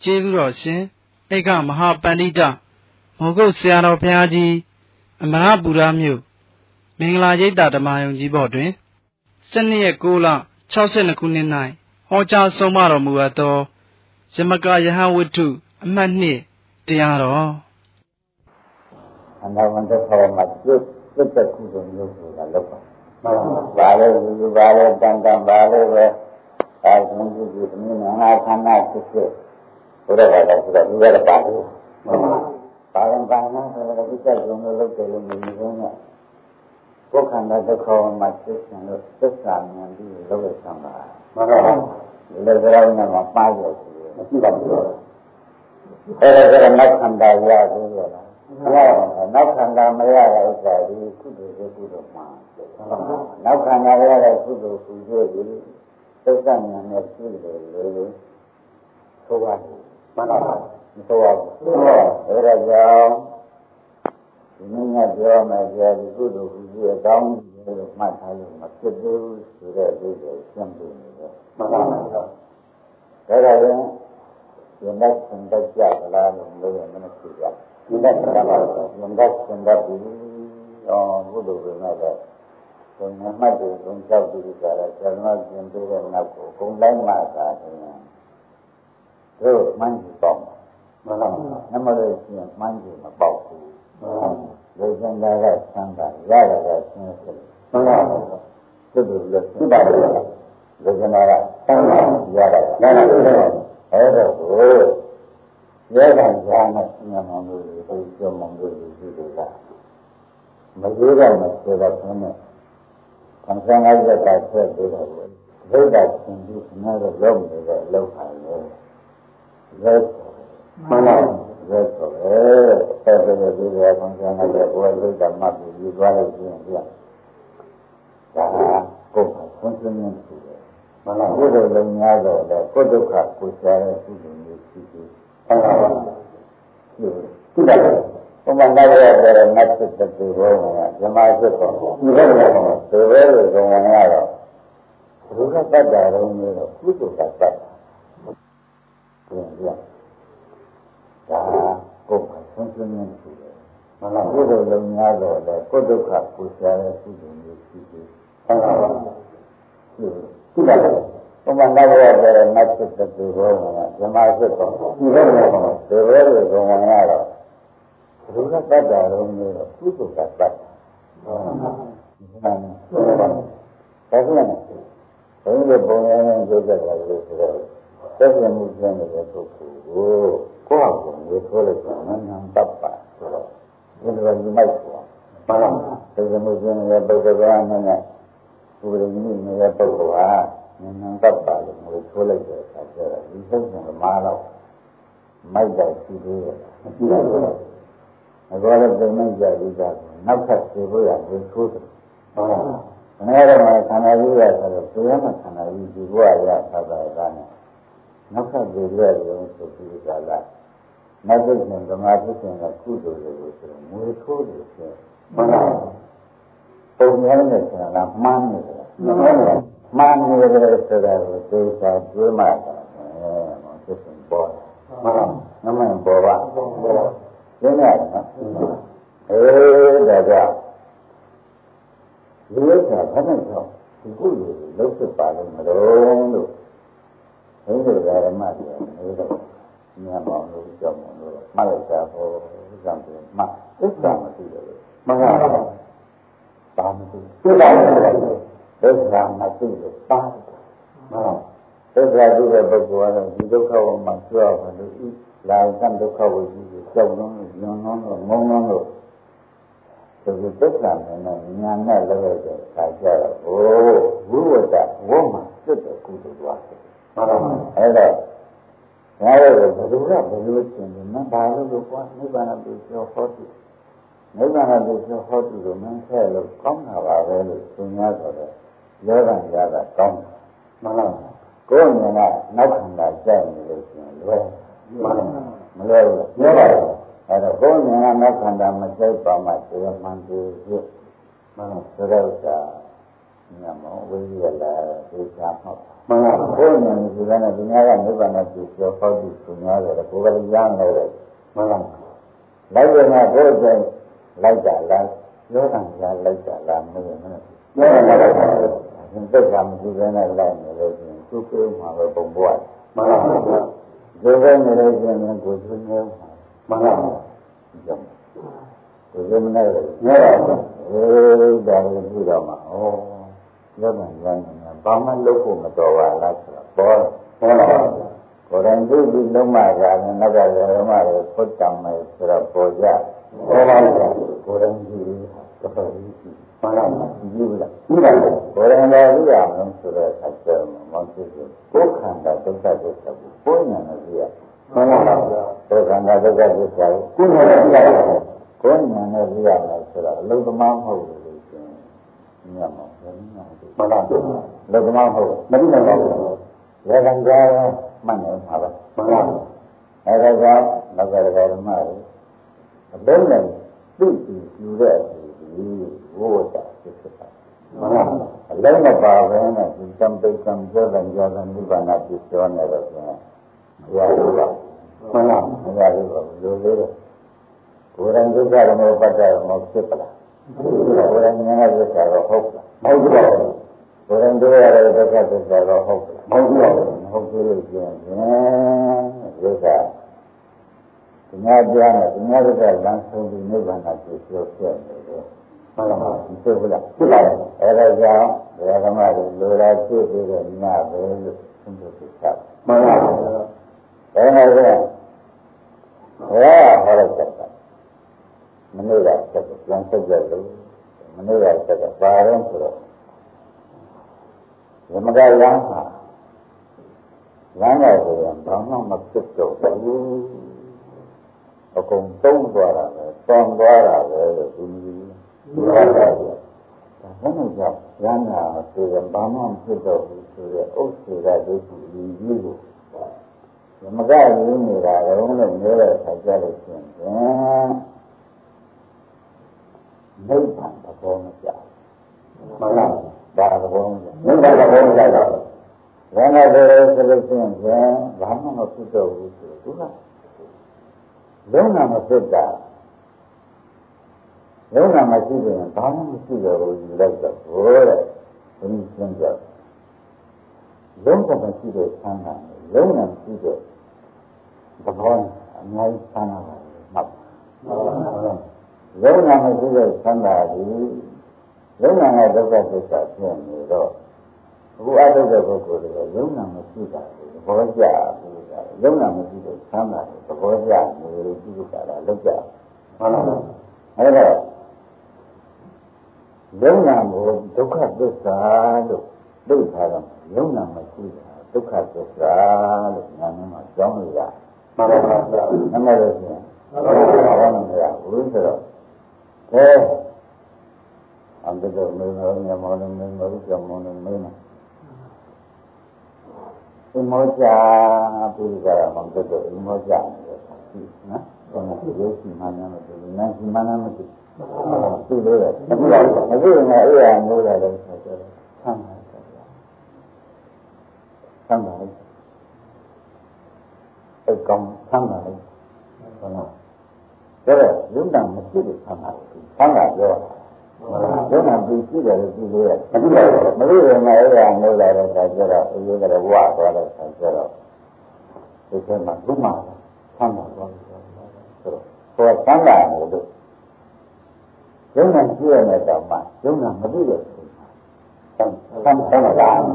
ကျေးဇူးတော်ရှင်ဧကမဟာပန္တိတမောဂုတ်ဆရာတော်ဘုရားကြီးအမရပူရမြို့မင်္ဂလာရိပ်သာဓမ္မယုံကြီးဘော်တွင်12 ရက် 9 လ 62 ခုနှစ်၌ဟောကြားဆုံးမတော်မူအပ်သောယမကယဟန်ဝတ္ထုအမှတ်2တရားတော်အနာဝန္တခေါ်မှာကျွတ်တဲ့ကုသိုလ်မျိုးဆိုတာလောက်ပါဘာလဲလူဘာလဲတန်တန်ဘာလဲပဲအာရှင်ကြီးဒီမြင်ငါခန္ဓာဖြစ်ဖြစ်ဘုရားဘာသာဆိုတော့ဒီရတာပါဘူးဘာလဲဘာလဲဆိုတော့ဒီစိတ်လုံးလို့လုပ်တယ်လို့မြင်နေတယ်ကိုယ်ခန္ဓာတစ်ခေါ်မှာဖြစ်ရှင်လို့သစ္စာဉာဏ်ပြီးလုပ်ရဆောင်တာမှန်ပါဘူးလေကြောင်းနဲ့မှာပါရရှိတယ်မရှိပါဘူးအဲ့ဒါကနောက်ခန္ဓာရသေးရလားနောက်ခန္ဓာမရတဲ့ဥစ္စာဒီကုသိုလ်ရဲ့ကုသိုလ်မှာနောက်ခန္ဓာရတဲ့ကုသိုလ်ကုသိုလ်ကိုသစ္စာဉာဏ်နဲ့ရှိတယ်လို့ဆိုပါတယ်မှန်ပါပါမဆိုပါဘူးအဲ့ဒါကြောင့်ဒီနေ့ကပြောမယ်ကြာဒီကုသိုလ်ကုသိုလ်အကောင်းကြီးလို့မှတ်ထားလို့မဖြစ်သေးဘူးဆိုတဲ့အိဗယ်ရှင်းပြနေတယ်မှန်ပါပါဒါကြရင်ဒီနေ့သင်တတ်ကြလားလို့ပြောရင်မနှဖြစ်ကြဒီနေ့ကဘာလို့သင်တတ်ပြီကုသိုလ်တွေနဲ့တော့ဘုံမှတ်တွေဘုံကြောက်ပြီးကြတာဇမကျင်ပြီးတဲ့နောက်ကိုဂုံတိုင်းမှာသာတယ်တို့မှန်းကြည့်ပေါ့မှန်ပါပါနမလို့ရှိရင်မှန်းကြည့်မပေါက်ဘူးလူစံသားကဆန်းတာရရတဲ့ဆင်းရဲမှန်ပါပါသူတို့လည်းသိပါတယ်လူစံသားကဆန်းတာရရတယ်နားလည်တယ်အဲ့တော့ကိုရဲကံကြာနဲ့ညမောင်လို့ဒီကျော်မောင်လို့ဒီလိုကမသေးတော့မသေးတော့ဆင်းနေခံစားရတဲ့တာဆက်ပြီးတော့ဘုရားရှင်ကြီးခဏတော့လုံးနေတဲ့လောက်ပါလေရဲမှန်ပါရဲဆိုအဲ့ဒါဒီလိုခံစားရတဲ့ဘုရားဘုရားမှတ်ပြီးယူသွားလို့ရှိရင်ဒါကိုယ်ကဆွမ်းဆွမ်းနေတယ်မှန်ပါဘုရားလုံးများတော့ကိုယ်ဒုက္ခကိုရှားတဲ့ကုသိုလ်မျိုးရှိတယ်မှန်ပါပါဒီလိုဘုမနာရတဲ့နတ်စစ်တူဘောကဇမစစ်ပေါ်ဒီဘက်ကတော့ဒီဘက်ကိုဝင်ရတော့ဘုရားတတ်တာတော့မျိုးတော့ကုသိုလ်ကတတ်တာဒီလိုဒါကိုယ်ကဆွမ်းဆွမ်းနေတယ်မှန်လားကုသိုလ်လုံးများတော့ကိုယ်ဒုက္ခကိုရှားတဲ့ကုသိုလ်မျိုးရှိတယ်မှန်ပါပါဒီလိုဘုမနာရတဲ့နတ်စစ်တူဘောကဇမစစ်ပေါ်ဒီဘက်ကတော့ဒီဘက်ကိုဝင်ရတော့ဘုရားတတ်တာတော့မျိုးတော့ကုသိုလ်ကတတ်တာဒါကဘုရားပုံရင်းကျိုးတတ်တာလို့ဆိုတော့သက်ရမှုကျင်းတဲ့ပုဂ္ဂိုလ်ကိုကိုယ့်ဟာကိုယ်ကိုယ်ဆိုလိုက်တော့နန်းတတ်ပါဆိုတော့ဒီလိုဒီမိုက်ဆိုမှန်လားသက်ရမှုကျင်းတဲ့ပုဂ္ဂိုလ်ကနဲ့ဥပဒေကြီးနေတဲ့ပုဂ္ဂိုလ်ဟာနန်းတတ်ပါလို့ကိုယ်ဆိုလိုက်တဲ့အခါကျတော့ဒီစိတ်ကမာတော့မိုက်တယ်ရှိသေးတယ်မရှိတော့ဘူးအခုလည်းပြန်နေကြပြီးသားနောက်ထပ်ပြေဖို့ရဒီထိုးတယ်ဟုတ်လား။ငါတော့ခန္ဓာကြီးရဆိုတော့ဘယ်မှာခန္ဓာကြီးဒီဘဝရသာသာကနဲ့နောက်ထပ်ပြေရရုံဆိုပြီးကြလား။နောက်တစ်ချိန်ဓမ္မဖြစ်စဉ်ကကုသိုလ်တွေကိုဆိုငွေထိုးတယ်ဆိုဟုတ်လား။ပုံများနဲ့ဆိုတာကမှန်းနေတယ်။မှန်းနေတယ်ဆိုတာကိုသိတာကျွေးမှတာဖြစ်စဉ်ပေါ်တယ်။ဟုတ်လား။နမင်ပေါ်ပါ။ရင်းရတယ်နော်ဒါကြောင့်ဒီဥစ္စာဘာနဲ့ကြောင့်ဒီကုသိုလ်ကိုလုပ်ဖြစ်ပါလို့မလို့လို့ဘုရားဓမ္မပြောနေတော့ညမောင်လို့ကြောက်မောင်လို့မှတ်လိုက်တာဟောကြောင့်ပြန်မှသစ္စာမသိတယ်မှန်ပါပါဘာမသိသစ္စာမသိလို့ပါတယ်မှန်သစ္စာသိတဲ့ပုဂ္ဂိုလ်ကတော့ဒီဒုက္ခဝမှာကျွတ်ပါလို့လာကံဒုက္ခဝိကြီးကိုကြောက်လုံးလို့ညွန်လုံးလို့ငုံလုံးလို့ဒီသစ္စာနဲ့ညာနဲ့လည်းပဲခါကြတော့ဟိုဝိဝတ္တဝေါမှာစစ်တဲ့ကုသိုလ်သွားတယ်မှန်ပါပါအဲ့တော့ဒါလည်းဘယ်လိုလဲဘယ်လိုရှင်ဒီမှာဘာလို့ကွာနိဗ္ဗာန်ကိုပြောဟောတယ်နိဗ္ဗာန်ကိုပြောဟောတယ်လို့မင်းဆဲလို့ကောင်းတာပါပဲလို့သင်ရဆိုတော့ယောဂရတာကောင်းမှန်လားကိုယ်ဉာဏ်ကနောက်ခန္ဓာကြိုက်နေလို့ရှင်လွယ်မလွယ်ဘူးပြောပါတော့အဲ့တော့ကိုယ်ဉာဏ်ကနောက်ခန္ဓာမကြိုက်ပါမှတရားမှန်တယ်ဖြစ်မှန်ဆိုတော့ညမောဝိရိယလာသိချာမှတ်မှန်ပါဘုရားဉာဏ်ဒီကနေ့ဒီများကနိဗ္ဗာန်ကိုပြောဟောပြီးသူများတယ်ကိုယ်ကလည်းရမ်းလို့တယ်မှန်ပါလိုက်ရမှာဘုရားလိုက်တာလားပြောတာလားလိုက်တာလားမင်းမင်းပြောတာလိုက်တာဒီသိက္ခာမရှိဘဲနဲ့လိုက်နေလို့ရှိရင်သူ့ကိုယ်မှာပဲပုံပွားမှန်ပါဘုရားဒီဘက်နေလို့ရှိရင်ကိုယ်သူ့မျိုးမှန်ပါကြောင့်ကိုယ်ကမနဲ့လို့ညတော့ဒါလည်းကြည့်တော့မှာဩလောကဉာဏ်ကဘာမှလုပ်ဖို့မတော်ပါလားဆိုတော့ပေါ်လာကိုယ်တိုင်သိပြီးလုံးမကလည်းနောက်ကလည်းလုံးမလည်းဖွတ်တံမယ်ဆိုတော့ပေါ်ကြပေါ်ပါဘူးကိုယ်တိုင်ကြည့်တော့တော်ကြီးမှန်လားကြည့်ဘူးလားကြည့်ပါဘူးကိုယ်တိုင်လည်းကြည့်ရအောင်ဆိုတော့အကျဉ်းမောင်းကြည့်ကိုယ်ခန္ဓာဒုက္ခသစ္စာကိုကိုယ်ဉာဏ်နဲ့ကြည့်ရမှန်လားကိုယ်ခန္ဓာဒုက္ခသစ္စာကိုကိုယ်ဉာဏ်နဲ့ကြည့်ရကိုယ်ဉာဏ်နဲ့ကြည့်ရမယ်ဆိုတော့အလုံးသမားမဟုတ်ဘူးလို့ရှင်ညမောမှန်လားလောကမဟုတ်မသိနိုင်ပါဘူး။ရေကံကြောမှတ်နေမှာပဲမှန်လား။အဲဒါကြောင့်နောက်ကဓမ္မတွေအလုံးနဲ့သိပြီးယူတဲ့အချိန်ဒီဝိဝတ္တဖြစ်ပါမှန်လား။အလုံးမပါဘဲနဲ့ဒီသံပိကံကြောတဲ့ကြောတဲ့နိဗ္ဗာန်ဖြစ်ကျော်နေတော့ဆိုရင်မရဘူးလားမှန်လားမရဘူးလိုလေးတော့ကိုယ်တိုင်ဒုက္ခဓမ္မပတ္တမောဖြစ်ပါလားကိုယ်တိုင်ဉာဏ်နဲ့ပြတာတော့ဟုတ်လားမဟုတ်ဘူးဘုရင်တို့ရတဲ့ဒုက္ခသစ္စာတော့ဟုတ်မဟုတ်ဘူးမဟုတ်ဘူးလို့ပြောရင်ဒုက္ခဒီများကြားတယ်ဒီများတို့ကလမ်းဆုံးပြီးနိဗ္ဗာန်ကိုပြောပြတယ်ဟုတ်လားဒီဆိုဘူးလားဖြစ်ပါရဲ့အဲဒါကြောင့်ဘုရားဓမ္မတွေလိုရာဖြစ်ပြီးတော့ညပဲလို့သုံးဖို့ဖြစ်တာမှန်ပါဘူးဒါနဲ့ကဘုရားဟောရတဲ့မနေ့ကဆက်ပြန်ဆက်ကြလို့မနေ့ကဆက်ကပါရင်ဆိုတော့ဓမ္မကလမ်းဟာလမ်းရဆိုရင်ဘာမှမဖြစ်တော့ဘူးအကုန်သုံးသွားတာပဲတောင်းသွားတာပဲလို့ဒီလိုပြောတာဒါနဲ့ကြောင့်လမ်းဟာဆိုရင်ဘာမှမဖြစ်တော့ဘူးဆိုတဲ့ဥစ္စေကဒုက္ခကြီးကြီးကိုဓမ္မကရင်းနေတာတော့လို့ပြောတဲ့အခါကျလို့ရှိရင်နိဗ္ဗာန်သဘောမကျမှန်လားဒါသဘောမကျနိဗ္ဗာန်သဘောမကျတော့ဘယ်နဲ့ဆိုလို့ရှိရင်ဘာမှမဖြစ်တော့ဘူးဆိုသူကလုံးဝမဖြစ်တာလုံးဝမရှိရင်ဘာမှမရှိတော့ဘူးလိုက်တော့ဘိုးတဲ့ဘုရားရှင်းပြလုံးဝမရှိတဲ့ဆန္ဒလုံးဝမရှိတဲ့သဘောအများကြီးဆန္ဒပါမှတ်လုံးဝမရှိတဲ့ဆန္ဒကြီးလုံးဝနဲ့ဒုက္ခသစ္စာဖြစ်နေတော့အခုအတုတဲ့ပုဂ္ဂိုလ်တွေကလုံးဝမရှိတာသဘောကျပြီးတာလုံးဝမရှိတဲ့ဆန္ဒတွေသဘောကျနေလို့ပြုတာလားလောက်ကြဟုတ်လားအဲ့တော့လုံးဝကိုဒုက္ခသစ္စာလို့သိထားတော့လုံးဝမရှိတာဒုက္ခသစ္စာလို့နာမည်မှာကြောင်းလို့ရမှန်ပါပါဘုရားနာမည်လို့ဆိုရင်ဘာမှမရဘူးဆိုတော့အန္တရာယ်မင်းတို့ညမောင်းနေမလို့ကြောင်းမနေမင်းဒီမောကြပြီးကြတာမှမဟုတ်တော့ဒီမောကြနေတယ်နော်ဘာလို့ရုပ်ရှိမှန်းမသိဘူးနာရှိမှန်းမသိသူ့လိုတယ်အခုလည်းအခုလည်းအဲ့ရမျိုးတယ်ဆိုတော့ဆမ်းပါဆမ်းပါအဲ့ကောင်ဆမ်းပါလို့ဟုတ်လားဒါတော့ယုံနာမရှိတဲ့ဆမ်းပါလို့ဆမ်းပါပြောယုံနာပြီးရှိတယ်လို့ပြောရတယ်အခုလည်းမလို့ရင်လည်းအဲ့ရမျိုးတယ်ဆိုတော့အေးရတဲ့ဝါသွားတယ်ဆိုတော့ဒီကမှာဘုမဆမ်းပါတော့ဆိုတော့ဟောဆမ်းပါလို့ယုံနာရှိရတဲ့တော့မှယုံနာမသိတဲ့ဆမ်းပါမလားမလား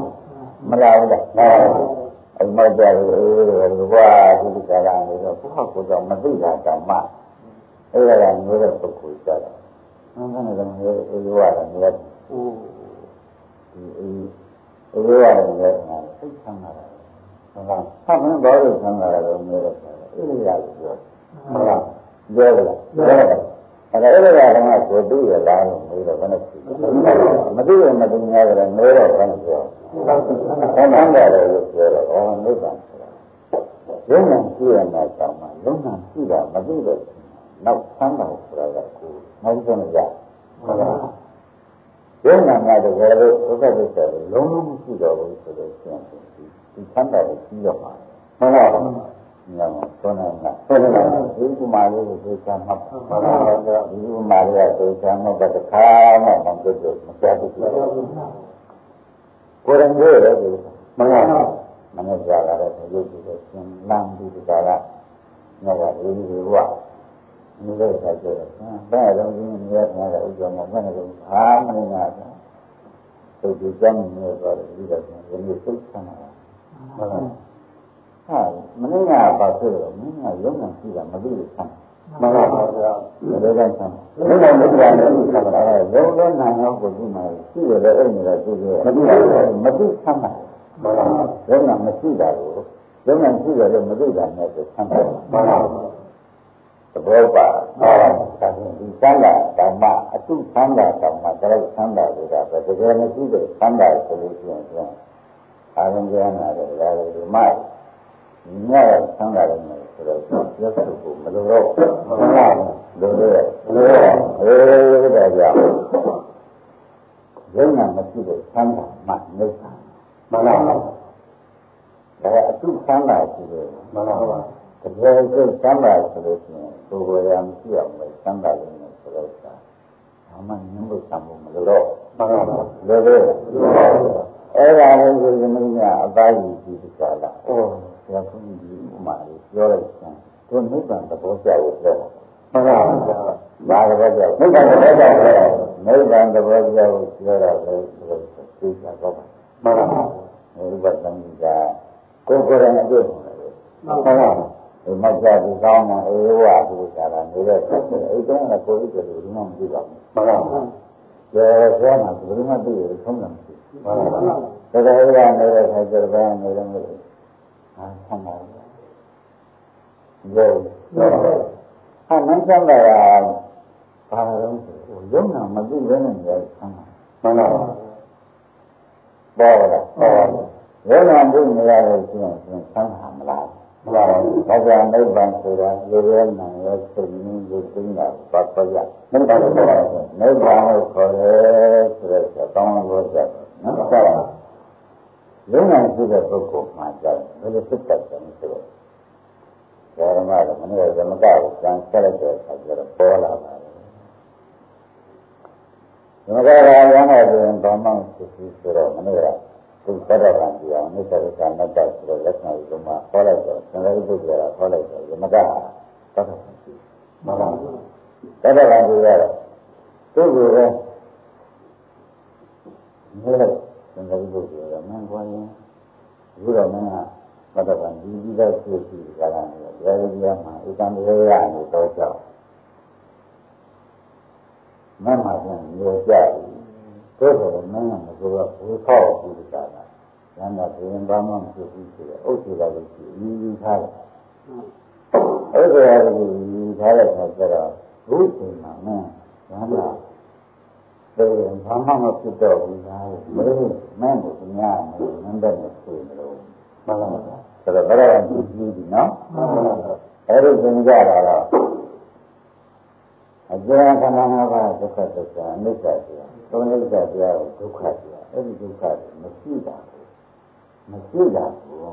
အမေကြတယ်ဘွားဒီကလာနေတော့ဘုရားကိုတော့မသိတာတောင်မှအဲ့ဒါကမျိုးတဲ့ပုဂ္ဂိုလ်ကြတော့အဲ့ဒါနဲ့လည်းအေးရတယ်မြတ်ဒီအေးရတယ်မြတ်သိချမ်းသာတယ်ဟုတ်လားဆက်မင်းဘာလို့ချမ်းသာတယ်လို့မျိုးတဲ့အေးရတယ်ပြောဟုတ်လားပြောတယ်အဲ့ဒါကကိုသိရလားလို့မျိုးတော့ဘယ်နဲ့မသိရင်မသိများကြတယ်မျိုးတော့ဘယ်နဲ့ပြောအဲ့ဒါနဲ့လည်းပြောတော့ဟောနိဗ္ဗာန်ဆိုတာယုံနာရှိရမှာတောင်မှယုံနာရှိတာမသိတဲ့နောက်ဆန်းတာဆိုတာကကိုနောက်ဆုံးကြဟုတ်လားယုံနာများတကယ်လို့ဥပ္ပဒိစ္စလုံးလုံးမရှိတော့ဘူးဆိုလို့ရှိရင်ဒီသံဃာကိုကြီးတော့မှာမှန်ပါဘူး။ညောင်းဆုံးနေတာဒီဥမာလေးကိုသိချင်မှမှန်ပါဘူး။ဒီဥမာလေးကသိချင်မှတခါမှမပြတ်ဘူးမပြတ်ဘူး။ကိုယ်တိုင်ပြောရတယ်မှန်ပါဘူး။မနေ့ကလာတဲ့ရုပ်ကြီးကိုသင်လမ်းပြီးကြတာငါကလေးကြီးကဒီလိုဆက်ကြတယ်။ဘယ်တော့ဒီနေရာမှာဥစ္စာမှာဘယ်လိုဟာမနေရဘူး။သူဒီကြောင့်နေတော့ဒီတော့ဒီလိုသိချင်တာ။ဟုတ်လား။ဟာမနေ့ကပါဆိုတော့မင်းကရုံးနေရှိတာမသိလို့ဆမ်း။မှန်ပါပါဗျာ။ဒီလိုကဆမ်း။ဒီလိုမသိရဘူးဆမ်းတာ။ရုံးလုံးနိုင်တော့ကိုဒီမှာရှိရတဲ့အဲ့နေတာသူကမသိဘူးမသိဆမ်းတာ။မှန်ပါပါ။ရုံးကမရှိတာကိုရုံးကရှိတယ်လို့မသိတာနဲ့ဆမ်းတာ။မှန်ပါပါ။သဘောပါဒီသံဃာဓမ္မအတုသံဃာဓမ္မတရိုက်သံဃာဆိုတာပဲတကယ်မရှိတဲ့သံဃာဆိုလို့ရှိရင်အာရုံကျမ်းလာတယ်ဒါလည်းဒီမှာညရသံဃာလည်းဆိုတော့ပြောဖို့မလိုတော့ဘူးလားလိုတော့ဒါကြောင့်ယုံနာမရှိတဲ့သံဃာမှနေသမှန်လားဒါအတုသံဃာရှိတယ်မှန်လားတကယ်ကိုသံဃာဆိုလို့ရှိရင်ကိုယ်ကိုယ်ရမရှိအောင်ပဲသံဃာလည်းဆိုတော့ဒါမှညှိဖို့သံဖို့မလိုတော့မှန်ပါပါလိုတော့အဲ့ဒါလည်းကိုယမင်းကအသားကြီးဒီကလာဩဆရာဘုန်းကြီးဒီဥမာလေးပြောလိုက်စမ်းသူနိဗ္ဗာန်သဘောကျကိုပြောမှန်ပါပါဘာသဘောကျနိဗ္ဗာန်သဘောကျနိဗ္ဗာန်သဘောကျကိုပြောတာလေဆိုတော့သိချတော့ပါမှန်ပါပါနိဗ္ဗာန်သံဃာကိုယ်ကိုယ်တိုင်အတွေ့မှန်ပါပါဒီမကြဘူးကောင်းမှာအေးဝါဒီကလာနေတဲ့ဆက်အဲ့တုန်းကကိုယ်ကြီးကလူမှမသိပါဘူးမှန်ပါပါကျေဆွဲမှာဘယ်လိုမှသိရဆုံးတယ်မရှိမှန်ပါပါဒါကြတဲ့အဲ့ဒါနေတဲ့ခါကျတော့နေတယ်မလို့ဟာဆမ်းပါဘူးဟာမင်းဆမ်းတာကဘာလို့ဆိုရုံနာမသိဘဲနဲ့နေဆမ်းတာမှန်ပါပါပေါ်လာရုံနာသိနေရလို့ရှိရင်ဆမ်းတာမလားဘာကြောင့်နိဗ္ဗာန်ဆိုတာရေရဲနာရဲသိနေလို့သိတာဘာပေါ်ရနိဗ္ဗာန်ဆိုတာနိဗ္ဗာန်ကိုခေါ်တယ်ဆိုတော့တောင်းလို့ကြတယ်နော်ဟုတ်ပါဘူးယုံနာရှိတဲ့ပုဂ္ဂိုလ်မှာကြတယ်ဘယ်လိုဖြစ်တတ်တယ်ဆိုတော့ဓမ္မကမနေ့ကသမကကိုစံဆက်လိုက်တဲ့အခါကျတော့ပေါ်လာပါတယ်သမကရာရဟန်းတော်ရင်ဘာမှဖြစ်ပြီးဆိုတော့မနေ့ကသူသတ္တဗံပြောင်းနိစ္စဝိသနတ္တဆိုတဲ့လက္ခဏာကိုမှခေါ်လိုက်တော့သံဃာ့ပုဂ္ဂိုလ်ကခေါ်လိုက်တော့ယမကသတ္တဗံရှိမှန်ပါဘူးသတ္တဗံပြောရတော့သူ့ကိုပဲနေလိုက်သံဃာ့ပုဂ္ဂိုလ်ကမင်းခွန်ရင်ဘုရားမင်းကသတ္တဗံဒီပြီးတော့ဖြစ်ပြီးကြတာနေတယ်တရားကြီးမှာဧကံတရားရနေတော့ကြောက်မမှန်ပြန်ရောကြတယ်တို့ဆိုမင်းကမဆိုတော့ဝေခေါ်ပြီးကြတာ။ဉာဏ်ကဘယ်ရင်ဘာမှမဖြစ်ဘူးဆိုတော့အုပ်စုကလည်းရှိယူထားတယ်။အဲ့ဒါကိုယူထားတဲ့အခါကျတော့ဘုရားမှာမင်းဉာဏ်ကဘယ်ရင်ဘာမှမဖြစ်တော့ဘူးလား။မင်းမင်းကိုညာနေနန်းတဲ့နဲ့ဆိုလို့မှန်လား။ဆိုတော့ဘယ်တော့မှကြည့်ပြီးနော်။အဲ့ဒီသင်ကြတာတော့အကျဉ်းခန္ဓာ၅ပါးဒုက္ခသစ္စာအနိစ္စတရားသုံးနိစ္စတရားကိုဒုက္ခတရားအဲ့ဒီဒုက္ခကိုမရှိတာကိုရှိတာ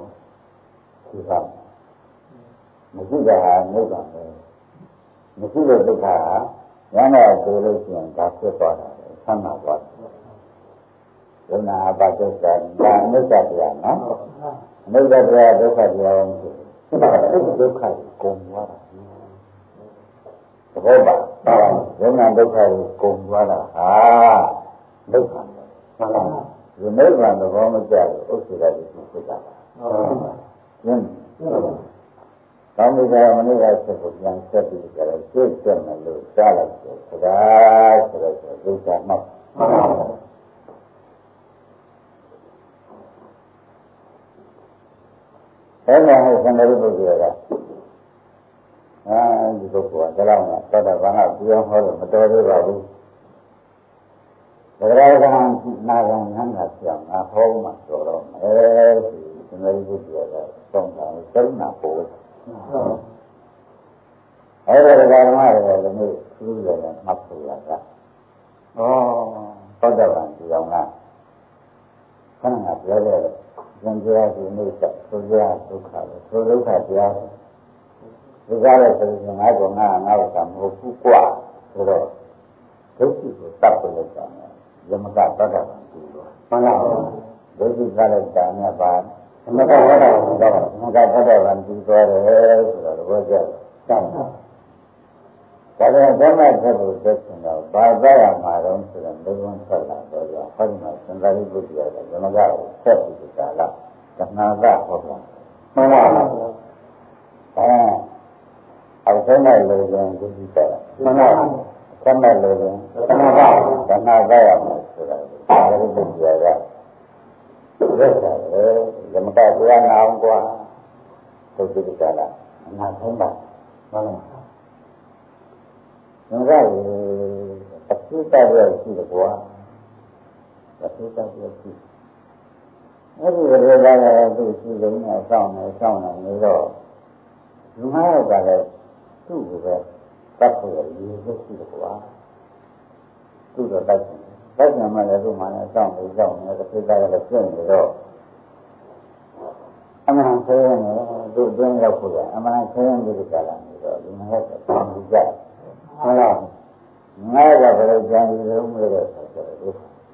မရှိတာဟာနိဗ္ဗာန်ပဲမရှိတဲ့ဒုက္ခဟာဉာဏ်နဲ့ဆိုလို့ရှိရင်ဒါဖြစ်သွားတာပဲဆမ်းသာသွားတယ်ဒုနာအပဒုက္ခဒါအနိစ္စတရားနော်အနိစ္စတရားဒုက္ခတရားကိုအဲ့ဒီဒုက္ခကိုကုန်သွားတာသဘောပါဒုက္ခဒုက္ခကိုကုန်သွားတာဟာဒုက္ခပဲဟုတ်လားဒီနိဗ္ဗာန်သဘောမကျဘူးဥစ္စာတွေဖြစ်တာပါရှင်းကောင်းပြီကမနေ့ကဆက်ကိုပြန်ဆက်ပြီးကြတော့ရှင်းချက်မယ်လို့ကြားလိုက်တယ်စကားဆိုတော့ဒုက္ခမှတ်အဲ့ဒါဟိုသံဃာပုဂ္ဂိုလ်ကဒီပုဂ္ဂိုလ်ကဒါတော့သတ္တဗံကပြောဟောလို့မတော်သေးပါဘူးဒါကြကနာဂံငန်းကပြောင်းငါဟောမှဆိုတော့အဲဒီသံဃာပုဂ္ဂိုလ်ကသုံးတာစိတ်နာပို့အဲ့ဒါဓမ္မတွေလည်းမျိုးသူ့လည်းမှတ်ဖို့ရတာသတ္တဗံတော့ကခဏကပြောတယ်ဉာဏ်တရားဒီနေ့ကဆိုကြဒုက္ခပဲဆိုဒုက္ခတရားဒီကားလဲဆိုရင်ငါကငါ့ကမဟုတ်ဘူးกว่าဆိုတော့ဒုက္ခကိုတတ်ပြလိုက်တာယမကတတ်တာဘူးလို့မှန်လားဒုက္ခကလည်းတာနဲ့ပါယမကတတ်တာဘူးတော့ယမကတတ်တာကပြီးသွားတယ်ဆိုတော့ဘောကျတတ်တာဒါလည်းဓမ္မသက်ကိုသက်ရှင်တော့ဘာသာရမှာတော့ဆိုတော့ဘုရားဆက်လာတော့ကြောင့်ဟောဒီမှာသံဃာရိပုတ္တရာကယမကကိုဆက်ပြီးကြတာကနာကဟောတာမှန်လားအောက်ဆုံးမဲ့လိုရင်ဒီကြည့်တာမှန်လားဆက်မဲ့လိုရင်ကနာကရမှာဆိုတော့သံဃာရိပုတ္တရာကရက်တာလေယမကတရားနာအောင်ကွာသုတ်တိကလာအနာဆုံးပါမှန်လားငါကအသိတတ်ရရှိတယ်ကွာအသိတတ်ရရှိအဲ့ဒီရေကလည်းသူ့ရှိလုံးနဲ့စောင့်နေတော့လူငါးယောက်ကလည်းသူ့ကိုပဲတတ်ဖို့ရည်ရည်ရှိတယ်ကွာသူ့တော့တတ်တယ်မှလည်းသူ့မှလည်းစောင့်နေတစ်ခေတ်ကလည်းပြည့်နေတော့အမှန်ဆိုရင်သူ့အတွင်းရောက်ဖို့အမှန်ဆိုရင်ဒီကလာနေတော့လူငါးယောက်ကတောင်းကြဟုတ်လားငါကဘယ်လိုကြံရည်လုံးမလို့ဆိုတော့သူ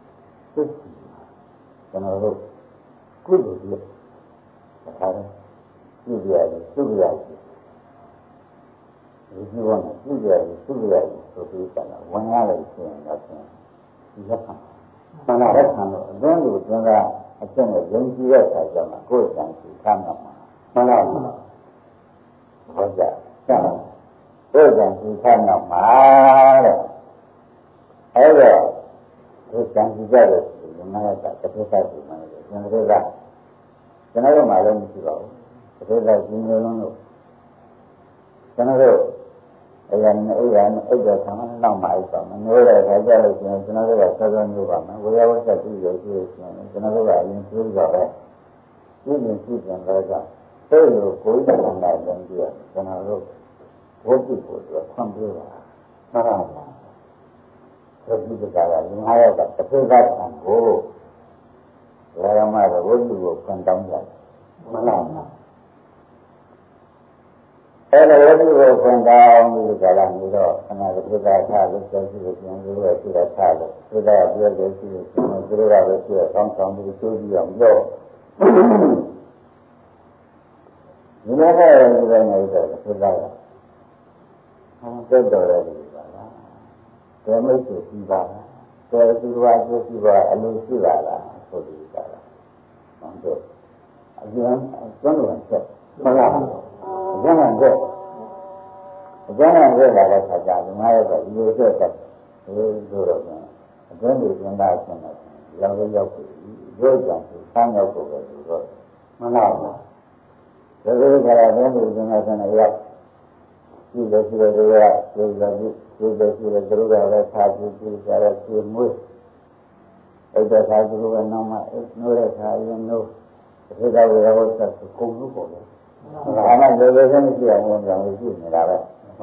ကျွန်တော်တို့ကုသိုလ်ပြုဒါကပြုပြရတယ်ပြုပြရတယ်ဒီလိုနဲ့ပြုပြရတယ်ဆိုပြီးတော့ဝင်ရလို့ရှိရင်တော့ဒီလက်ခံမှန်လားခံလို့အတွင်းကိုကျွန်တော်အကျင့်နဲ့ယုံကြည်ရတဲ့အခါကျမှကိုယ်တန်စီခံမှာမှန်လားဟုတ်ကြတို့ကံဒီခါနောက်မှာတဲ့အဲ့တော့ဒီကံဒီကြတဲ့ဒီမှာကတစ်ခါတည်းမှလည်းကျွန်တော်တို့မှလည်းမရှိပါဘူးတစ်ခါတည်းဒီလိုလုံးလို့ကျွန်တော်တို့အိပ်ဆံနောက်မှာအိပ်ပါမယ်နိုးတဲ့အခါကျလို့ရှိရင်ကျွန်တော်တို့ကစောစောမျိုးပါမယ်ဝေယဝတ်ဆက်ပြီးလို့ရှိရင်ကျွန်တော်တို့ကအရင်ကျိုးကြပဲပြင်းပြန်တော့ကြောင့်သိလို့ကိုယ်တည်းကလည်းကြည့်ရကျွန်တော်တို့ဝိသုကိုဆွမ်းပြေးတာမှန်ပါလားဝိသုကလည်းငါးယောက်ကတစ်ခေတ်ကဆံကိုရရမတော့ဝိသုကိုခွန်တောင်းကြမှန်လားအဲ့ဒါဝိသုကိုခွန်တောင်းပြီးကြလာနေတော့ခဏတစ်ခေတ်ကထားလို့ဆက်ရှိလို့ပြန်လို့ရရှိတာထားလို့သိတာပြောလို့ရှိလို့ကျွန်တော်တို့ကလည်းရှိအောင်ဆောင်ပြီးကျိုးပြီးအောင်ပြောဒီလိုနဲ့ဒီလိုနဲ့တော့သိတာတက်တော်ရတယ်ပါလား။ဘယ်မိတ်ဆွေရှိပါလား။ဘယ်သူကကျိုးရှိပါအလိုရှိပါလားဆိုပြီးတာ။ဟုတ်တော့အကျဉ်းကျွမ်းလို့ဆက်မှန်လား။အကျဉ်းကဆက်လာတဲ့ခါကျဒီမှာရတော့ဒီလိုဆက်တယ်။ဒီလိုတော့အကျဉ်းကိုကျင်းတာဆင်းတယ်။ရောက်ပြီ။ရိုးကြံပြီးဆန်းရောက်ဖို့ပဲဆိုတော့မှန်လား။ဒါလိုကြတာဘယ်လိုကျင်းတာဆင်းတယ်ရောက်ဒီလိုရှိတဲ့တွေကဒီလိုရှိတဲ့သူတို့ကလည်းသာကြည့်ကြရတဲ့မွေးအဲ့ဒါသာသူတို့ကနောက်မှနိုးတဲ့ခါရင်နိုးဒီကဝေရောဆက်ကုန်လို့ပေါ့လေဒါမှလည်းလည်းချင်းကြည့်အောင်ဝင်ပြောင်းလို့ရှိနေတာပဲ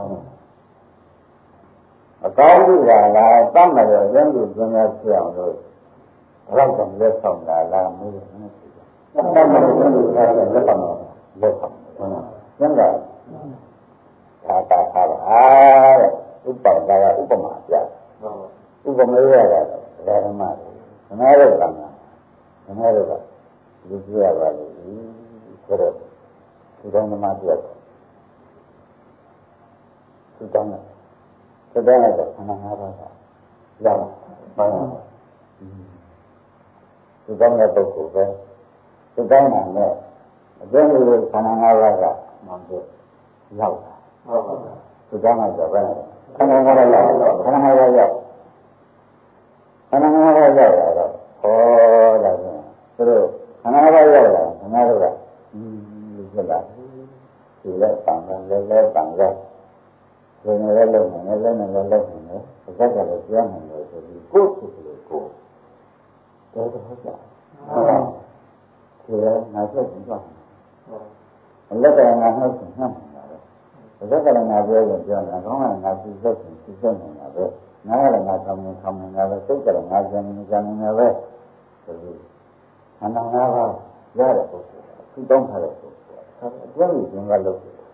အကောင်းကြီးကလားတတ်မယ်ရင်းသူကျင်းရဖြစ်အောင်လို့တော့ကလက်ဆောင်လာလားမေးတယ်တတ်မယ်ရင်းသူကလည်းလက်ဆောင်ကျင်းတာသာသာပါတဲ့ဥပ္ပါဒကဥပမာပြဥပမေရတာဓမ္မခဏတော့ကလူကြည့်ရပါလိမ့်ဆိုတော့ဒီတော်ဓမ္မပြတ်ဒီတောင်းတော့ခဏငါးပါးရပါမှန်ပါဒီတောင်းတဲ့ပုဂ္ဂိုလ်ပဲဒီတောင်းတာနဲ့အကျဉ်းလေးခဏငါးပါးကမှန်တယ်ရောက်တာဟုတ်ပါဘူးသူကမှဆိုပဲခဏခဏရောက်လာတော့ဟောတာကသူတို့ခဏခဏရောက်လာခဏတော့ဒီကလာဒီလက်ပံလည်းပံလည်းဒီနေ့လည်းလုံးနေလည်းလုံးနေအစက်ကလည်းကြားနေလို့ဆိုပြီးကိုယ်တော့ဟုတ်ကြဒီလည်းငါဆက်ပြီးတော့အလက်ကငါနှုတ်ဆင်နှံ့ဒါကလည်းငါပြောရင်ပြောတာကောင်းကငါစီဆက်နေတာပဲငါလည်းငါဆောင်နေတာပဲစိတ်ကလည်းငါကြံနေတာပဲဆိုခန္ဓာ၅ပါးရတဲ့ပုဂ္ဂိုလ်သူတောင်းထားတဲ့ပုဂ္ဂိုလ်အကျဉ်းကြီးကလုပ်တယ်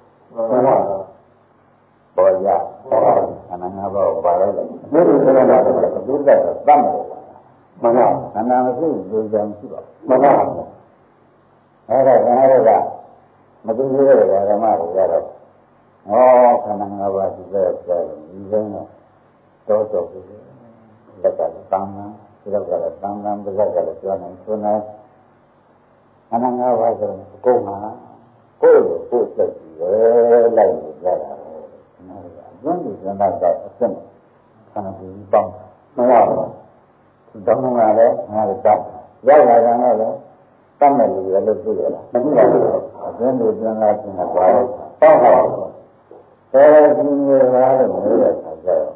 ပေါ်ရခန္ဓာ၅ပါးကိုပါလိုက်တယ်ဒီလိုဆိုတော့ဒုက္ခကတတ်မယ်မနာခန္ဓာမရှိဘူးကြံရှိပါမနာအဲ့ဒါကမသိသေးတဲ့ဓမ္မတွေကတော့ဩခန္ဓာ၅ပါးဒီလိုပြောရင်ဒီလိုနဲ့တော့ပြီလက်ကတမ်းမှဒီလောက်ကလည်းတမ်းမှပါးကလည်းပြောနိုင်ဆိုနိုင်ခန္ဓာ၅ပါးဆိုတော့ကိုယ်မှာကိုယ်ကိုစိတ်ကြီးပဲလိုက်နေကြတာပဲဘုန်းကြီးကလည်းအစစ်ခန္ဓာကြီးပေါင်းမရဘူးတောင်းမှလည်းငါတို့တောင်းရောက်လာကြတော့လည်းတတ်မယ်လို့လည်းသိရလားမသိပါဘူးအကျဉ်းတွေပြန်လာခြင်းကဘာလဲတောင်းပါတော့ဒီလိုလားလို့ပြောရတာကြတော့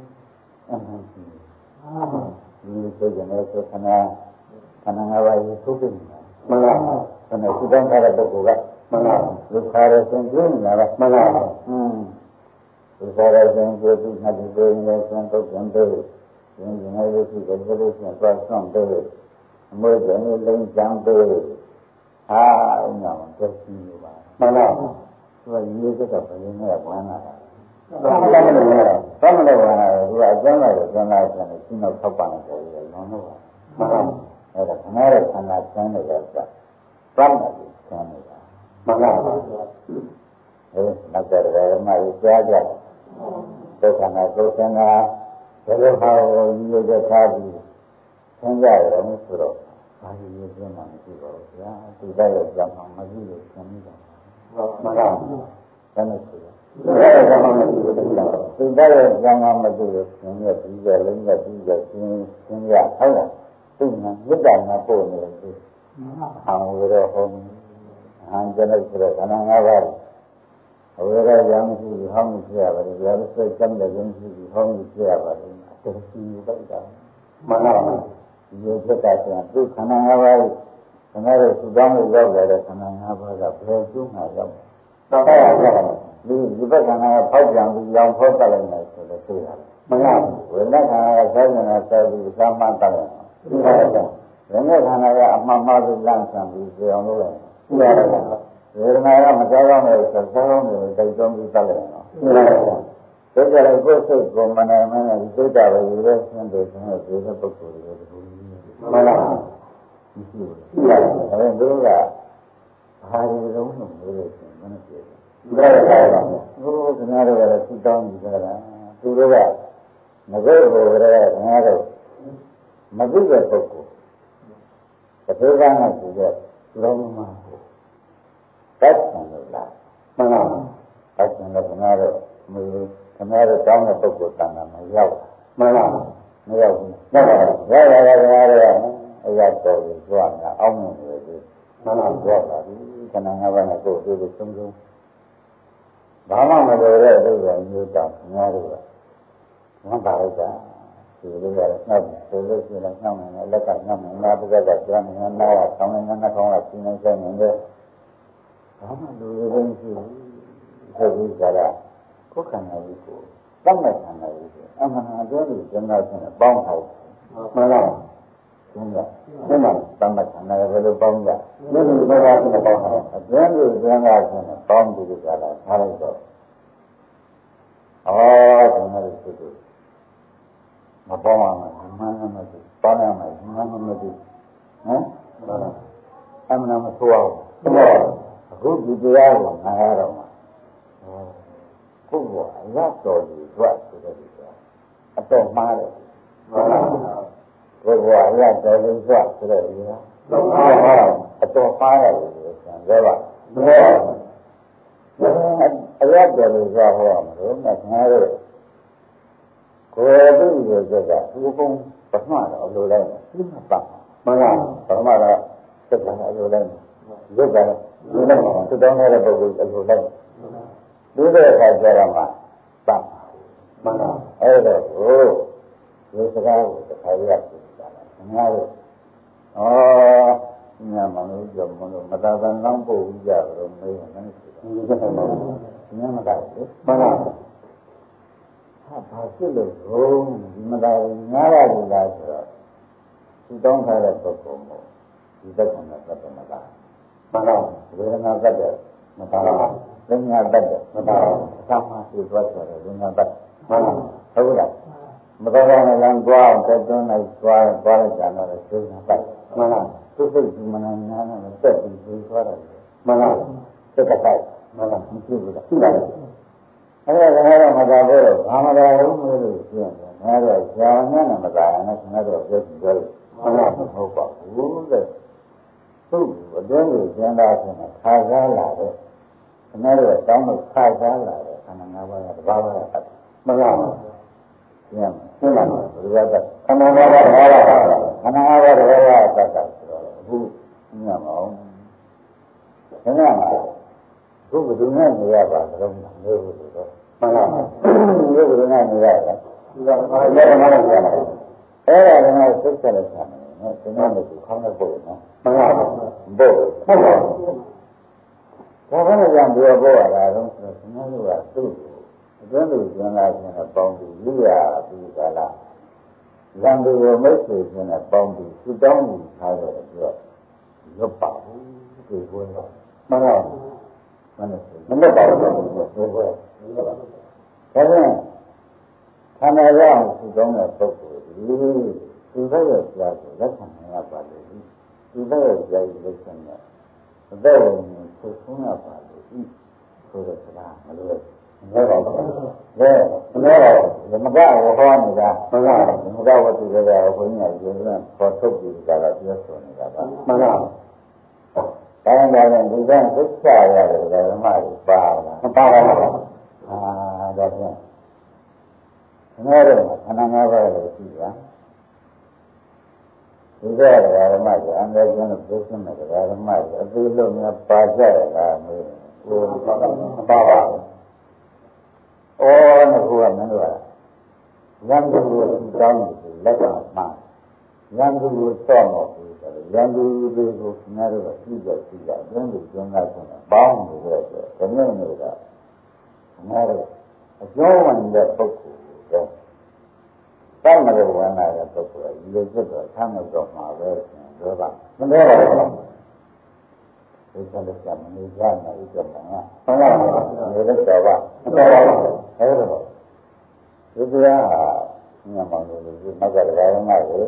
ဒီစိတ်ကနေဆိုခန္ဓာ၅ပါးကိုသုတ်နေတာမလားခန္ဓာစုတောင်းထားတဲ့ပုဂ္ဂိုလ်ကမလားဒုက္ခရဆုံးကျင်းနေတာမလားဒုက္ခရဆုံးကျင်းပြီးငါဒီကိုယ်နဲ့ဆုံးတော့ကြံတယ်ဒီနေ့လေးရှိတယ်ဒီလိုဆိုတော့ဆုံးတယ်အမေကလည်းလိမ့်ကြံတယ်ဟာညောင်းတက်စီနေပါမလားသူကရေးစက်ကဘယ်နဲ့ဝမ်းလာတာဘာမှမလုပ်ဘူး။ဘာမှမလုပ်ဘူး။သူကအကျဉ်းလိုက်တယ်ကျဉ်းလိုက်တယ်ရှင်းတော့ထောက်ပံ့တယ်ဆိုပြီးတော့လုံးတော့မှန်ပါဘူး။အဲ့ဒါခဏရဲ့ခန္ဓာဆင်းနေတယ်ဆိုတာတတ်တယ်ဆင်းနေတာမှန်ပါဘူး။နောက်ကြတယ်ဓမ္မကြီးကြားကြဒုက္ခနာဒုက္ခနာဘယ်လိုဟာကိုရည်ရထားပြီးဆင်းကြရတယ်ဆိုတော့ဘာလို့ရည်ရမှမရှိပါဘူးဗျာ။သူတဲ့ရဲ့ကြောင့်မကြည့်လို့ဆင်းနေတာမှန်ပါဘူး။ဒါနဲ့ဆိုသူတဲ့ကြောင့်မသိဘူးသူတဲ့ကြောင့်မသိဘူးသင်ရဲ့ပြီးကြလုံးရဲ့ပြီးကြရှင်းရဟုတ်လားသူကမြတ်တာငါပို့နေတယ်သူအောင်ဝရဟောဟန်ကျလိုက်ဆိုတော့ခန္ဓာ၅ပါးအဝရကြောင့်ရှိဟောင်းဖြစ်ရပါတယ်ဘယ်လိုစိတ်ကြမ်းတဲ့ခြင်းရှိဟောင်းဖြစ်ရပါတယ်အတူတူတိုက်တာမှန်ပါပါဒီလိုဖြစ်တာဆိုရင်သူခန္ဓာ၅ပါးခန္ဓာရဲ့သုတောင်းလို့ရောက်လာတဲ့ခန္ဓာ၅ပါးကဘယ်ကျုံးမှာရောက်တော့ရတယ်ဒီဘက်ကနာဖောက်ပြန်ပြီးရောင်ဖောက်တက်လိုက်နေဆိုလို့သိတာမလားဝိညာဉ်ခန္ဓာကဆက်နေတာဆက်ပြီးသာမတက်လိုက်သိပါတယ်ဝိညာဉ်ခန္ဓာကအမှန်မှပြီးလမ်းဆံပြီးပြောင်းလို့ရတယ်သိရတယ်ဝေဒနာကမကြောက်ရမယ်ဆိုတော့သုံးလို့တိုက်တွန်းပြီးတက်လိုက်တော့သိရတယ်ဒါကြတဲ့ကိုယ်စိတ်ကိုမနိုင်မနဲ့ဒီစိတ်ကပဲယူရဲဆင်းတယ်ဆိုတော့ဒီလိုပုဂ္ဂိုလ်တွေတူမလားမရှိဘူးသိရတယ်ဒါပေမဲ့သူကဘာတွေလုံးလုံးလို့ဆိုရင်မနှပြေဘူးဒါလည်းဟုတ်ပါဘူးဘုရားကနာတော့လည်းသူတောင်းကြတာသူတို့ကမဂုတ်ကိုလည်းငါတို့မသိတဲ့ပုဂ္ဂိုလ်တစ်ခါကသူကလုံးမတတ်တယ်လို့လားမှန်ပါဘူးတတ်တယ်လို့ငါတို့မလို့ခဏတော့တောင်းတဲ့ပုဂ္ဂိုလ်တန်တာမရောက်မှန်ပါဘူးမရောက်ဘူးမှန်ပါဘူးရအရာတော်ကိုကြွားတာအောင်းနေတယ်ဒီမှန်ပါကြွားပါပြီခဏငါးပါးနဲ့ကိုယ်တွေ့ဆုံးဆုံးဘာမှမလိုတဲ့ဥစ္စာမျိုးတောင်များလို့ဝမ်းပါလိုက်တာဒီလိုရနှောက်ဆိုလို့ရှိရင်နှောက်နေတယ်လက်ကနှောက်နေလားတစ်ခါကကြောင်းနေနားကဆောင်းနေနှာခေါင်းကပြင်းနေဆိုင်နေတယ်ဘာမှလိုရင်းရှိဘူးဆိုပြီးကြတာကိုယ်ခန္ဓာကြီးကိုတတ်မဲ့ခန္ဓာကြီးကိုအမှန်တရားကိုကျမ်းစာနဲ့ပေါင်းထားမှန်လားကျမ်းစာတတ်မဲ့ခန္ဓာဘယ်လိုပေါင်းကြဒီလိုပဲပေါင်းထားအကျဉ်းကိုကျမ်းစာနဲ့ပေါင်းပြီးကြတာထားလိုက်တော့ဒီမှာဖြစ်တယ်မပေါင်းအောင်မှန်မှန်မသိပေါင်းရမယ်မှန်မှန်မသိဟမ်အမှန်မဆိုးအောင်အခုဒီတရားကိုငါရတော့မှာကိုယ်ကအရတော်ကြီးထွက်ဆိုတဲ့ဒီကအတော့မှားတယ်ဟုတ်လားကိုယ်ကအရတော်ကြီးထွက်ဆိုတဲ့ဒီကတော့အတော့မှားတယ်လို့ဆံပြောပါအရတော်ကြီးထွက်ဟောမှာလို့ငါတို့ကိုယ်သိရတဲ့ကဒီကုန်းပထမတော့လိုလိုက်ဒီမှာပါမှန်လားပထမတော့စက်ကအလိုလိုက်ရုပ်ကလည်းဒီလိုသတောင်းတဲ့ပုဂ္ဂိုလ်အလိုလိုက်ဒီတဲ့အခါကျတော့မှပါမှန်လားအဲ့တော့ဒီစကားကိုတစ်ခါရပြတာလားငါတို့ညမလို့ကြောင့်မလို့မသာတန်ကောင်းပို့ပြီးကြတော့မေးရင်လည်းရှိတယ်ညမကလေမှန်ပါဟာဘာဖြစ်လို့ဒီမသာညားရတယ်လားဆိုတော့သူတောင်းထားတဲ့ပုဂ္ဂိုလ်ကိုဒီသက်ကောင်နဲ့သက်တယ်မလားမှန်ပါဝေဒနာသက်တယ်မပါဘူးပညာသက်တယ်မပါဘူးအသာမှသိသွားဆိုတော့ပညာသက်မှန်ပါဟုတ်လားမတော်တဲ့လမ်းကြွားတဲ့တွန်းလိုက်ကြွားလိုက်ကြတော့သိညာသက်မှန်ပါသူစိတ်ဒီမနာညာနဲ့တက်ပြီးသိသွားတယ်မှန်ပါစက်ကတိုက်မှန်ပါမရှိဘူးလားရှိပါတယ်အဲ့ဒါကတော့မသာဘူးတော့ဘာမသာဘူးလို့ပြောတယ်ငါတော့ဇာညနဲ့မသာနဲ့ကျွန်တော်ပြောကြည့်ကြလို့မှန်ပါမဟုတ်ပါဘူးတဲ့သူ့အတွင်းကိုကျန်တာဆိုရင်ခါစားလာတဲ့ကျွန်တော်တို့တောင်းလို့ခါစားလာတဲ့ခန္ဓာ၅ပါးကတဘာဝကတတ်မှန်ပါဘူးကျန်ရှင်းပါမယ်ဘယ်လိုလဲခန္ဓာ၅ပါးတဘာဝကခန္ဓာ၅ပါးတဘာဝကတတ်ဆိုတော့အခုညမအောင်ခဏမှာဘုရားနဲ့နေရပါတော့မျိုးလို့တော့မှန်ပါဘူးမျိုးဘယ်နဲ့နေရလဲဒီကဘာလဲမလားအဲ့ဒါကစိတ်ဆက်လက်ဆံတယ်နော်ကျွန်တော်တို့ခေါင်းနဲ့ပို့နော်မှန်ပါဘူးပို့ဟုတ်ပါဘူးဘာပဲကြောင့်ပြောပို့ရတာတော့ဆိုတော့ကျွန်တော်တို့ကသူ့ကိုအတွင်းလူကျန်လာခြင်းနဲ့ပေါင်းပြီးလူရပြီးကြလားဇံသူကိုမိတ်ဆွေခြင်းနဲ့ပေါင်းပြီးသူတောင်းပြီးထားတယ်ပြောရွတ်ပါဘူးဒီကိုတော့မှန်ပါဘူးမနဲ့ပါဘူးဒီကိုဒါနဲ့ခန္ဓာရောင်သူတောင်းတဲ့ပုဂ္ဂိုလ်ဒီသူ့ရဲ့ကြားကိုလက်ခံရပါလို့သူ့ရဲ့ကြားကိုလက်ခံရအသက်ဝင်သူဆုံးရပါလို့ဆိုတဲ့စကားမလို့လဲပါဘူး။လဲမကဝဟောနေတာမကဝတ္ထုတွေကဘုန်းကြီးကပြောတယ်ပေါ်ထုတ်ပြီးကြတာပြောဆိုနေတာပါမှန်ပါ။တိုင်းတိုင်းဒီကသိချရတယ်ဓမ္မတွေပါလားမပါပါဘူး။ဒါဖြင့်ကျွန်တော်တို့ခန္ဓာ၅ပါးလို့ရှိတာဒီကဓမ္မကြီးအန္တရာယ်ကျင်းလို့ပြောစမ်းတယ်ဓမ္မကြီးအသေးလို့များပါကြရတာမျိုးဟိုမပါပါဘူး။ဩငါကမင်းတို့ကရန်သူကိုတောင်းလို့လက်ကမှန်ရန်သူကိုစောင့်လို့ဆိုတယ်ရန်သူတွေကိုခင်ဗျားတို့ကကြည့်ကြအင်းကိုကျင်းသားဆုံးပေါင်းနေတဲ့အတွက်ဒီနေ့တွေကခင်ဗျားတို့အကျော်ဝင်တဲ့ပုဂ္ဂိုလ်တွေတတ်မလို့ဝင်လာတဲ့ပုဂ္ဂိုလ်ကဒီလိုဖြစ်တော့ဆမ်းလို့တော့မှာပဲဆိုတော့မလဲပါဘူးဒီကလေးကမနေကြနဲ့ဥစ္စာကဟုတ်လားဒီလိုတော့ပါဟုတ်ပါဘူးအဲ့တော့ဒီတရားဟာညမောင်လို့ဒီနောက်ကတရားဓမ္မကို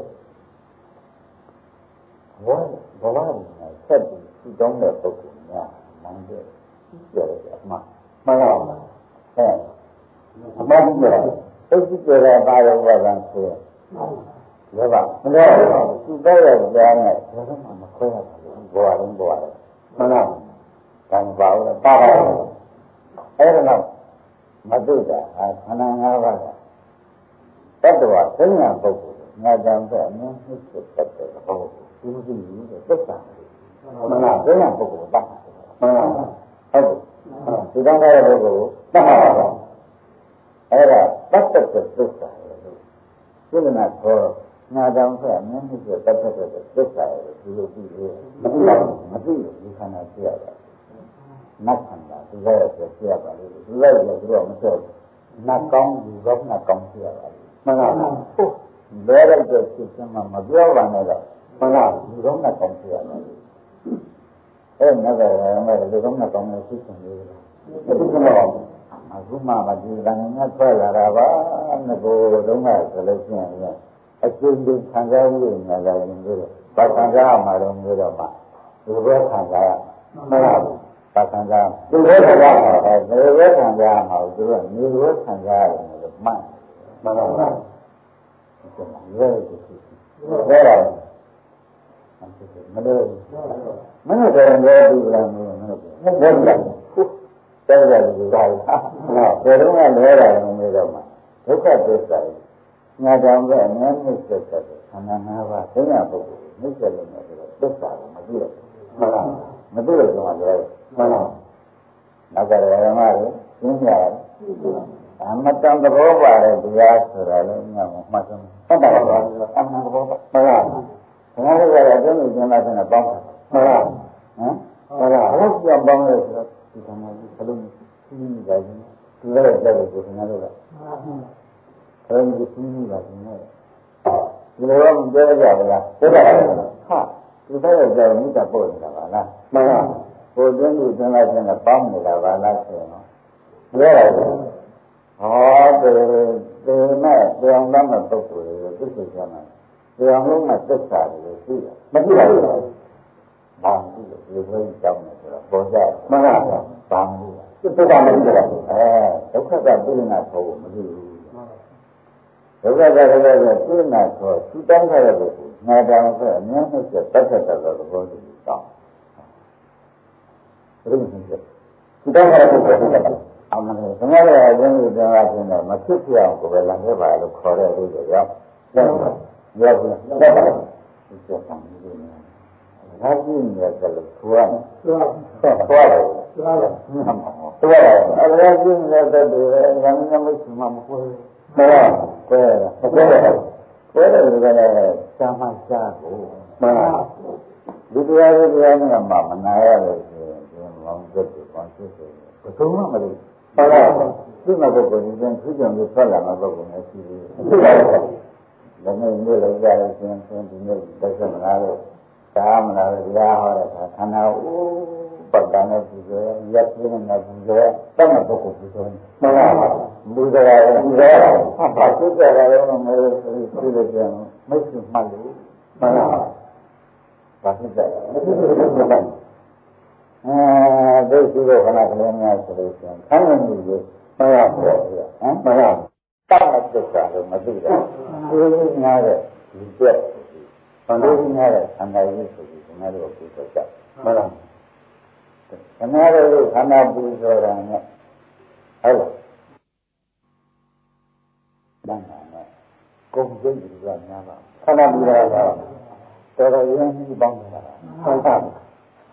ဘဝနဲ့ဆက်ပြီးသူ့တောင်းတဲ့ပုဂ္ဂိုလ်များမောင်းတဲ့ပြောတယ်အမှန်ပါလားအဲ့အမှန်ကြီးတယ်သိကြည့်ကြတာပါတော့ဘာလဲဆိုတော့ဘာမလဲသူ့တဲ့ကြားနဲ့ဘယ်တော့မှမခွဲရဘူးဘဝလုံးဘဝလုံးမှန်လားကံပါဦးပါပါအဲ့ဒါတော့မသိတာခန္ဓာ၅ပါးကတတ္တဝါသိညာပုဂ္ဂိုလ်ငါတံဆိုအမြင်ဖြစ်တတ်တဲ့ဟောသူကြည့်ပြီးသစ္စာမှန်လားသိညာပုဂ္ဂိုလ်တတ်မှန်လားဟုတ်ဒီတောင်းတဲ့ပုဂ္ဂိုလ်တတ်ပါတော့အဲ့ဒါတတ်တဲ့သစ္စာလို့ကုလနာခေါ်ငါတံဆိုအမြင်ဖြစ်တတ်တဲ့သစ္စာလို့ဒီလိုကြည့်လို့မသိဘူးဒီခန္ဓာသိရတာနတ်ခန္ဓာဒီလိုသိရပါလိမ့်ဒီလိုလည်းသူကမပြောဘူးနတ်ကောင်းဒီကောင်းနတ်ကောင်းသိရပါလိမ့်မှန်လားဟုတ်ဘယ်တော့ဖြစ်စမ်းမပြောပါနဲ့တော့မှန်လားဒီကောင်းနတ်ကောင်းသိရပါလိမ့်အဲ့နတ်ကလည်းဒီကောင်းနတ်ကောင်းကိုသိချင်လို့ဒီကနေ့အခုမှမဒီကံနဲ့ထွက်လာတာပါငကိုတုံးကဆိုလို့ရှိရင်အကျဉ်းချင်းခံစားမှုတွေနဲ့လည်းရင်တို့ဘာခံစားရမှာတော့မျိုးတော့မှဒီဘက်ခံစားရမှန်လားပါခံစားသူ့ဘက်ခံစားတယ်ဒီဘက်ခံစားမှာသူကမြေဘက်ခံစားရတယ်လို့မှန်လားဒီလိုပဲဒါမလို့မင်းတို့လည်းဒီကံမျိုးမလို့ဟုတ်တယ်တဲ့တယ်ဒီကံနော်ဘယ်တော့မှလဲတာမျိုးတော့မှဒုက္ခသစ္စာငါကြောင့်ပဲအများကြီးသက်သက်ခန္ဓာ၅ပါးသိညာပုဂ္ဂိုလ်မြစ်ဆက်လို့နေတယ်သစ္စာကိုမသိရဘူးမှန်လားမသိလို့တော့လဲမှန်လားနောက်ကဓမ္မတွေရှင်းပြရတယ်အမတန်သဘောပါတဲ့တရားဆိုတာလည်းညောင်းမှတ်စမ်းဟုတ်ပါပါအမှန်သဘောပါမှန်လားဘုရားတို့ကတော့အကျဉ်းကျင်းလာတဲ့ပေါင်းမှန်လားဟမ်ဟုတ်လားဘုရားပေါင်းလို့ဆိုတော့ဒီကံကြီးဘလုံးင်းကြတယ်သူလည်းကြောက်လို့ကိုယ်နာလို့လားဘယ်လိုသိနေပါ့မလဲဒီလိုတော့ပြောကြပါလားပြောတာဟာသူလည်းကြောက်မိတာပို့နေတာပါလားမှန်ပါကိုယ်တွင်းကိုတွင်းလိုက်ခြင်းနဲ့ပေါင်းနေတာပါလားဆိုတော့ပြောရတယ်ဟောဒီမဲ့တရားမှန်တဲ့ပုဂ္ဂိုလ်တွေသိစိတ်ကြမှာတရားလုံးမှာသက်သာတယ်ရှိတယ်မကြည့်ပါဘူးဘာမှမလုပ်ဘူးဒီလိုကြောင်းနေဆိုတော့ပေါ်ကြမှန်ပါဘာမှမလုပ်ဘူးသူကမကြည့်တော့ဒုက္ခကပြိဋိနာခေါ်ဖို့မကြည့်ဘူးဒုက္ခကလည်းပြိဋိနာခေါ်သူတောင်းခဲ့တဲ့ပုဂ္ဂိုလ်ငါတောင်းဆိုအများကြီးသက်သက်တဲ့သဘောတူတောင်းဘယ်လိုဖြစ်လဲသူတောင်းခဲ့တဲ့ပုဂ္ဂိုလ်ကအမှန်တကယ်ဘုရားရဲ့အကျဉ်းကိုပြောရခြင်းတော့မဖြစ်ပြအောင်ကိုယ်ပဲလမ်းခဲ့ပါလို့ခေါ်တဲ့လူတွေရောက်ရောက်ပါရောက်ပါဒီစက်ဆောင်နေတယ်။ဘာကြည့်နေကြလဲထွားတယ်။ထွားတယ်။ထွားတယ်။ထွားတယ်။အဲဒါကြည့်နေတဲ့တူပဲ။ဉာဏ်နဲ့မရှိမှမကွဲဘူး။ဟုတ်လား။ကွဲတယ်။ကွဲတယ်။ကွဲတယ်လို့လည်းရှားမှရှားကို။မှန်ပါ။ဒီတရားတွေတရားနဲ့မှမနာရလို့ဆိုရင်ဒီမောင်သက်ကိုပေါင်းစစ်တယ်။ဘယ်တော့မှမလုပ်ဟုတ်လားသူ့မှာပုဂ္ဂိုလ်ကြီးကသူ့ကြောင့်ထွက်လာမှာပုဂ္ဂိုလ်မျိုးရှိသေးတယ်ဟုတ်လားဒါနဲ့မျိုးလိုက်ကြရခြင်းဒီနေ့တက်ဆက်မလားလို့သာမလားတရားဟောတဲ့အခါခန္ဓာပတ်တာနဲ့ပူဇော်ရက်ပြင်းနဲ့ပူဇော်တတ်တဲ့ပုဂ္ဂိုလ်ပူဇော်မှန်ပါပါပူဇော်ရတယ်ပူဇော်ရတယ်ဘာဖြစ်ကြတာလဲမလို့သိလို့ပြန်မရှိမှတ်လို့မှန်ပါဘာဖြစ်ကြလဲမရှိလို့ပြန်ဒုက္ခကိုခဏကလေးများဆိုလို့ရှိရင်ခံရမှုကိုမရဘူးဟမ်မရဘူးတောက်တဲ့သစ္စာလို့မသိတာဒီလိုများတဲ့ဒီကျက်ဘာလို့များတဲ့ခန္ဓာကြီးဆိုပြီးခင်ဗျားတို့ကိုပြောကြမှန်လားခင်ဗျားတို့ခန္ဓာပူဇော်တာနဲ့ဟုတ်လားတန်တာနဲ့ကုန်ကျိတ်တွေကများပါခန္ဓာပူဇော်တာတော်တော်ရင်းကြီးပေါင်းနေတာဟုတ်ပါဘူး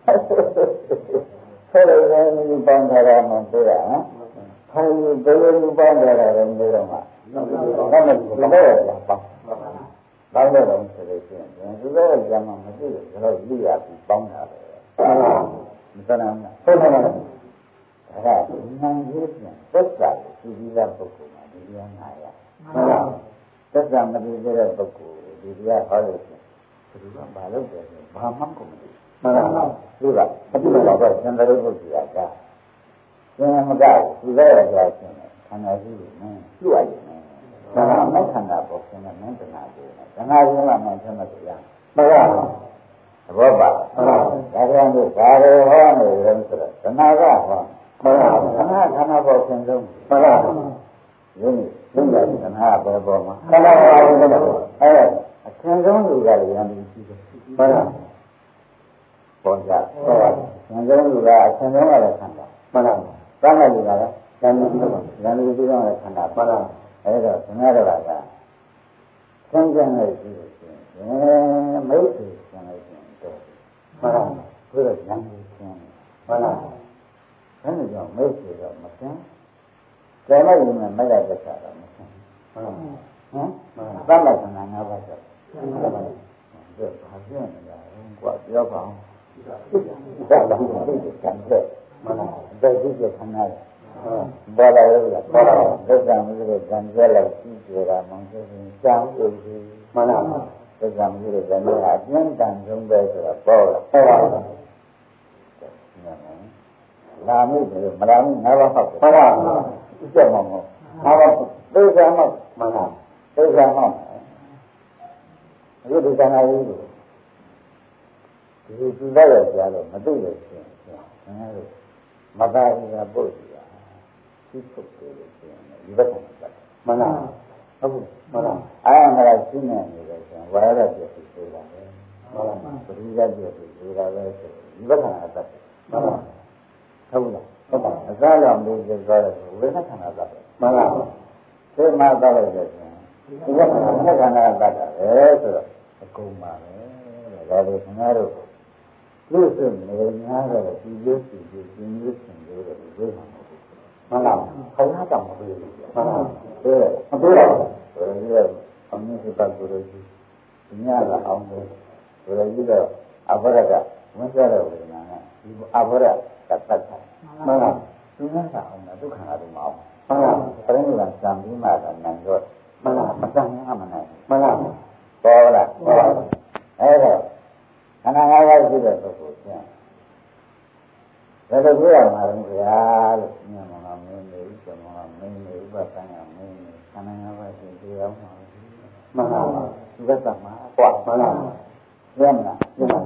ဆက်ရည်နဲ့ပေါင်းထားတာမှတွေ့ရနော်။ခိုင်ဘယ်လိုပေါင်းထားတာလဲမျိုးတော့မှဘာလို့လဲပေါင်း။ဘာလို့လဲဆိုလို့ရှိရင်ဒီလိုကြမ်းမှမသိဘူးဒါတော့လိရပြီးပေါင်းတာပဲ။မသနာဘူး။ဟုတ်ပါဘူး။ဒါကနာရေးပြန်သက်သာရှိပြီးသားပုဂ္ဂိုလ်မှာဒီတရားနာရ။ဟုတ်လား။သက်သာမသိတဲ့ပုဂ္ဂိုလ်ဒီတရားဟောလို့ရှိရင်ဒီကဘာလို့လဲဘာမှမကုန်ဘူး။မှန်ပါဘူး။သူကအတိတ်ကတော့သံဃာ့ဘုရားကသင်မကသူလည်းရကြခြင်းခန္ဓာရှိနေပြုရည်နေဒါကမခန္ဓာပေါ်ခြင်းနဲ့မန္တနာကိုသံဃာရှင်ကမှဆက်မတရားမှန်ပါဘူး။သဘောပါ။ဒါကြောင့်လို့ဘာလို့ဟောနေလဲဆိုတော့သနာကဟောမှန်ပါဘူး။သနာခန္ဓာပေါ်ခြင်းဆုံးမှန်ပါဘူး။ဒီလိုသနာပဲပေါ်မှာခန္ဓာပေါ်ခြင်းလည်းအဲအသင်ဆုံးလူကလည်းရံပြီးရှိတယ်မှန်ပါဘူး။ပေါ်ကြဟုတ်ပါဘူး။ဉာဏ်ဆုံးလူကအဆင်ဆုံးရတဲ့ခန္ဓာမှန်ပါဘူး။သာမန်လူကလည်းဉာဏ်ဆုံးလူပြီးတော့ခန္ဓာမှန်ပါဘူး။အဲဒါသင်္ခါရကဆင်းရဲနေရှိလို့ရှိရင်မိတ်ဆွေဆင်းလို့ရှိရင်တော့မှန်ပါဘူး။ဒါတော့ဉာဏ်ကြီးဆင်းမှန်ပါဘူး။အဲဒါကြောင့်မိတ်ဆွေတော့မဆင်း။ဒါမှလည်းမရတဲ့စားတော့မဆင်းမှန်ပါဘူး။ဟမ်သမ္မာသနာ၅ပါးဆိုမှန်ပါဘူး။ဒါဘာဖြစ်နေတာလဲကွာပြောပါအောင်ဒါတော့ဒီကံတဲ့မလားဒါကြည့်ရခဏဘာလာလဲဘာလာဒုက္ခမျိုးတွေကံကြက်လိုက်ကြည့်ကြတာမှန်တယ်ကြောင်းဥပ္ပိမလားဒုက္ခမျိုးတွေကံကအကျဉ်းတန်ဆုံးပဲဆိုတော့ပေါ်လာဟုတ်ပါဘူးလာမှုတွေမလာမှုငါးပါးဟုတ်ပါဘူးစက်မှာမဟုတ်ငါးပါးဒုက္ခမှမလားဒုက္ခမှအခုဒီကံအရေးကိုဒီသူလိုက်ရကြလို့မသိလို့ရှိရင်ခင်ဗျားတို့မသာဘူးကပို့ကြည့်တာသိထုတ်တယ်လို့ရှိရင်ဒီဘက်ကမှန်လားဟုတ်မှန်လားအားမလားရှင်းနေနေတယ်ဆိုရင်ဝါရပြည့်ဆိုတာပဲမှန်လားပရိသတ်ပြည့်ဆိုတာပဲဆိုဒီဘက်ကတတ်မှန်လားဟုတ်လားဟုတ်ပါအစားလောင်လို့ပြောတယ်ဝိသခန္ဓာတတ်မှန်လားသိမှတတ်လိုက်တယ်ဆိုရင်ဒီဘက်ကခန္ဓာတတ်တာပဲဆိုတော့အကုန်ပါပဲဒါလို့ခင်ဗျားတို့လူ့စိတ်နေများတော့ဒီလိုစီစီဒီလိုဆင်လို့တော့ဒီမှာမဟုတ်ဘူးမှန်လားခေါင်းသားတောင်မပြေဘူးမှန်လားမပြေတော့ဘူးဒီကအမြင့်စပတ်ကိုလို့ဒီညကအောင်လို့ဒီလိုကြီးတော့အဘရကဝန်ကြတဲ့ဝေဒနာနဲ့ဒီအဘရကတတ်တာမှန်လားသူများကအောင်ဒုက္ခကတူမအောင်မှန်လားပြိဋိဘံစံပြီးမှတော့နိုင်တော့မှန်လားမစံရမနိုင်မှန်လားပေါ်လားအဲ့တော့ခန္ဓာ၅ပါးရှိတဲ့ပုဂ္ဂိုလ်ချင်းဘယ်လိုပြောရမှာလဲဗျာလို့ညမကမင်းနေဥပ္ပမမင်းနေဥပ္ပသံဃာမင်းနေခန္ဓာ၅ပါးရှိတရားမှာမှန်လားသူကသမှာကွာမှန်လားရမလားရမလား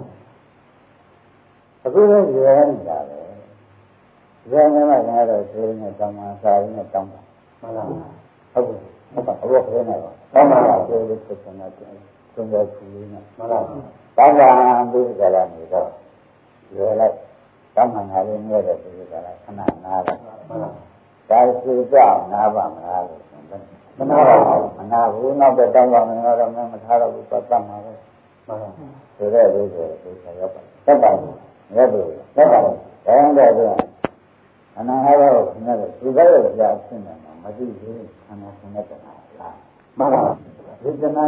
အခုလည်းရဲနေတာပဲရဲနေမှလည်းတော့သိနေတောင်းမှစာရင်းနဲ့တောင်းတာမှန်လားဟုတ်ကဲ့ဟုတ်ပါဘူးခဲနေတော့တောင်းမှတော့ကျေလို့ဆက်နေတာသုံးရခုလေးနဲ့မှန်လားတောင်းတာပြီးကြလာနေတော့ရဲလိုက်တောင်းမှငါလေးနဲ့တော့ပြီးကြလာခဏနားလာမှန်လားဒါစီကြောက်နားပါမလားလို့မနာပါဘူးမနာဘူးနောက်တော့တောင်းပါမယ်တော့မထားတော့ဘူးပတ်တ်မှာပဲမှန်လားဆိုတဲ့လူတွေသိချင်ရောက်ပါတက်ပါဘူးရက်လို့တက်ပါဘူးဒါကြောင့်တော့အနာဟာတော့ခင်ဗျားတို့ဒီဘက်ရဲ့ကြာအဖြစ်နဲ့မသိဘူးခန္ဓာဆင်းတဲ့နာလားမှန်ပါဒီတနာ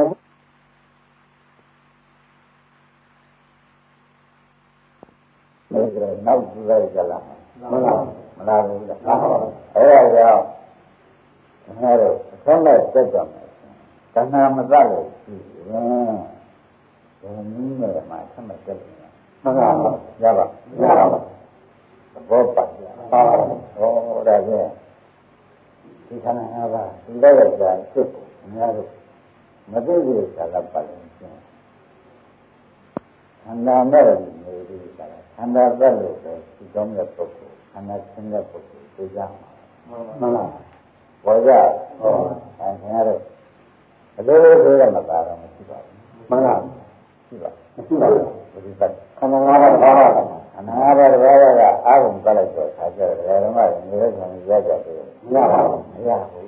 ဒီကနေ့နောက်ကြည့်လိုက်ကြလားမှန်လားမလားဘူးလားအဲ့ဒါကြောင့်ခင်ဗျားတို့အဆုံးနဲ့တက်ကြမယ်တဏှာမသလို့ရှိရင်ဘယ်နည်းနဲ့မှဆက်မတက်ဘူးမှန်လားရပါရပါဘောပတ်ပါဟောဒါဖြင့်ဒီခန္ဓာ၅ပါးဒီလိုက်ရတာဖြစ်ကိုအများတို့မသိသေးတာကပတ်လို့ရှင်းခန္ဓာမဲ့နေသေးတာခန္ဓာသက်လို့ပဲဒီကောင်းတဲ့ပုဂ္ဂိုလ်ခန္ဓာဆင်းတဲ့ပုဂ္ဂိုလ်သိကြမှာမှန်လားဘောကြဟောအဲခင်ဗျားတို့အလိုလိုဆိုရမှာတော့မရှိပါဘူးမှန်လားရှိပါမရှိပါဘူးဒီပတ်ခန္ဓာ၅ပါးဘာပါအနာဂတ်တရားကအာရုံကလိုက်တော့ခါကြတယ်ဓမ္မတွေနေတဲ့ဆံရကြတယ်မရပါဘူးမရဘူး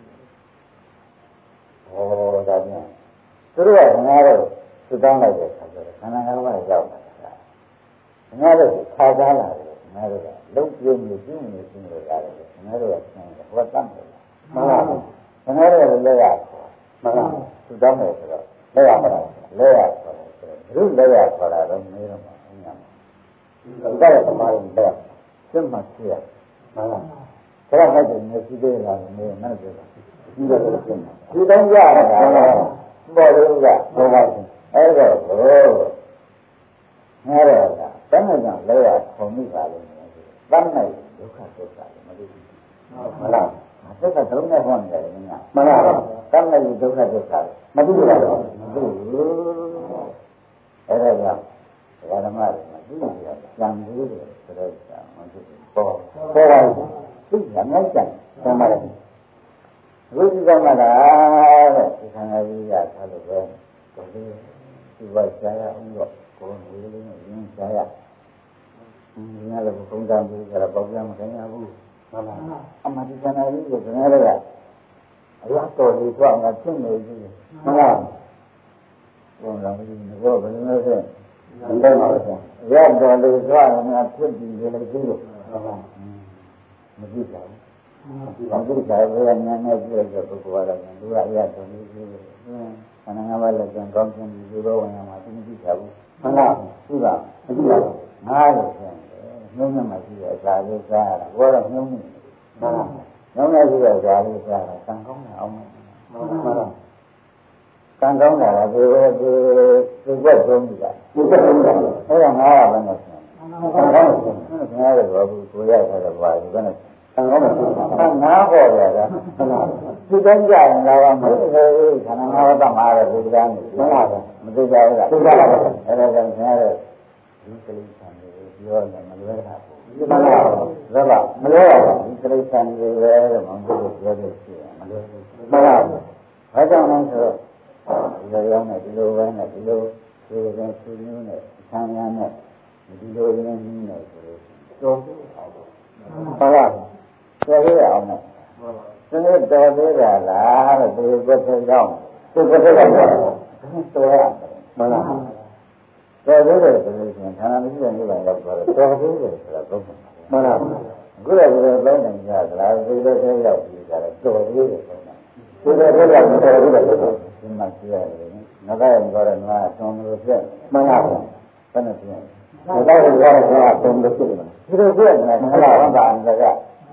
ဟောဒါပြန်သူတို့ကငါတို့သူတောင်းလိုက်တဲ့ခါကြတယ်ခန္ဓာ၅ပါးရောက်တာငါတို့ခါသားလာတယ်ငါတို့ကလုံးပြင်းနေပြင်းနေပြင်းလို့ရတယ်ငါတို့ကဆင်းတယ်ဟောတတ်တယ်မှန်လားငါတို့လည်းရခေါ်မှန်လားသူတောင်းတယ်ဆိုတော့လက်ရခေါ်လက်ရခေါ်တယ်ဆိုတော့ဘုလက်ရခေါ်တာတော့မေးတော့မှာအင်းဒါကသမားရင်တော့စိတ်မှရှိရမှန်လားဒါကမှလည်းမျက်စိသေးလာနေမှန်းပြောတာဒီလိုလိုဖြစ်နေတာဒီတိုင်းရတာပေါ်လို့ကဘောပါအဲ့တော့ဘုငါတော့ကတဏှာကြောင့်လဲရခုံမိပါလိမ့်မယ်တဏှာဒုက္ခဒုက္ခလည်းမသိဘူးမှန်လားသစ္စာသုံးနဲ့ဟောနေတယ်ခင်ဗျာမှန်လားတဏှာဒုက္ခဒုက္ခမသိဘူးလားမသိဘူးအဲ့ဒါကြောင့်ဓမ္မတွေမှာသိနေတာကြံသေးတယ်ဆိုတော့မသိဘူးပေါ်ပါသိရမယ်ကြံဓမ္မတွေဝိသုသမတာတဲ့ဒီခန္ဓာကြီးရထားလို့ပဲဒီဒီဝိရှားရအောင်တော့ကိုယ်ဝေလေးနဲ့ရင်းရှားရဒီနေ့လည်းဘုံတန်ပြီးကြတော့ပေါက်ကြမခင်ရဘူးမှန်လားအမှန်ဒီခန္ဓာကြီးကိုဒီနေ့လည်းအလားတော်လေးတော့ငါဖြစ်နေပြီမှန်လားဘုံတော်ကြီးဘောဘယ်လိုလဲဆိုမတတ်ပါဘူးရတော်လေးတော့ငါဖြစ်ပြီးလေကြည့်လို့မှန်လားမကြည့်ပါဘူးဘာလို့ဒါပဲနာနေကြည့်တဲ့ပုဂ္ဂိုလ်ကတော့သူကအရာတော်လေးကြီးခန္ဓာငါးပါးလည်းကြံကောင်းခြင်းဒီလိုဝင်ရမှာသူမကြည့်ကြဘူးမှန်လားသူကမကြည့်ပါဘူးငါလို့ဆိုရင်နှုံးနဲ့မှရှိတဲ့အစာလေးစားရတာဘောတော့နှုံးနေမှန်လားနှုံးနဲ့ရှိတဲ့အစာလေးစားတာကံကောင်းတာအောင်မှန်လားကံကောင်းတာကဒီဘက်ဒီဘက်သုံးပြီလားဒီဘက်သုံးတာအဲ့ဒါငါးပါးပဲနဲ့ဆိုကံကောင်းတယ်ငါးရတော့ဘူးကိုရထားတယ်ပါဒီဘက်နဲ့ငါးပါးပေါ်ရတာဟုတ်လားဒီတိုင်းကြရင်တော့မဟုတ်ဘူးခန္ဓာငါးပါးတတ်မှာပဲဒီတိုင်းမှန်လားမသိကြဘူးလားသိကြပါဘူးအဲ့ဒါကြောင့်ခင်ဗျားတို့ဒီကလေးဆံတွေပြောနေမလွဲတာဘူးမှန်လားဒါကမလွဲပါဘူးဒီကလေးဆံတွေပဲလို့မဟုတ်ဘူးပြောလို့ရှိရင်မလွဲဘူးမှန်လားဘာကြောင့်လဲဆိုတော့ဒီလိုရောင်းနေဒီလိုပဲနဲ့ဒီလိုဒီလိုဆူမျိုးနဲ့ဆံရမ်းနဲ့ဒီလိုရင်းနှီးနေဆိုလို့တော်သေးအောင်ဟုတ်လားတော်သေးအောင်နဲ့စနစ်တော်သေးတာလားတဲ့ဒီဘက်ထဲရောက်ဒီဘက်ထဲရောက်တော်ရမှန်လားတော်သေးတယ်ဆိုလို့ရှိရင်ဌာနမရှိတဲ့နေရာရောက်သွားတယ်တော်သေးတယ်ဆိုတာသုံးတယ်မှန်လားအခုလည်းဒီလိုသုံးတယ်ကြလားဒီဘက်ထဲရောက်ပြီးကြတယ်တော်သေးတယ်သုံးတယ်ဒီဘက်ထဲရောက်တော်သေးတယ်ဆိုတော့ဒီမှာကြည့်ရတယ်ငါကရင်ပြောတယ်ငါသွန်လို့ဖြစ်မှန်လားဘယ်နဲ့ဖြစ်ငါကရင်ပြောတယ်ငါသွန်လို့ဖြစ်တယ်ဒီလိုပြည့်နေတယ်ငါလာတော့တာအင်္ဂါက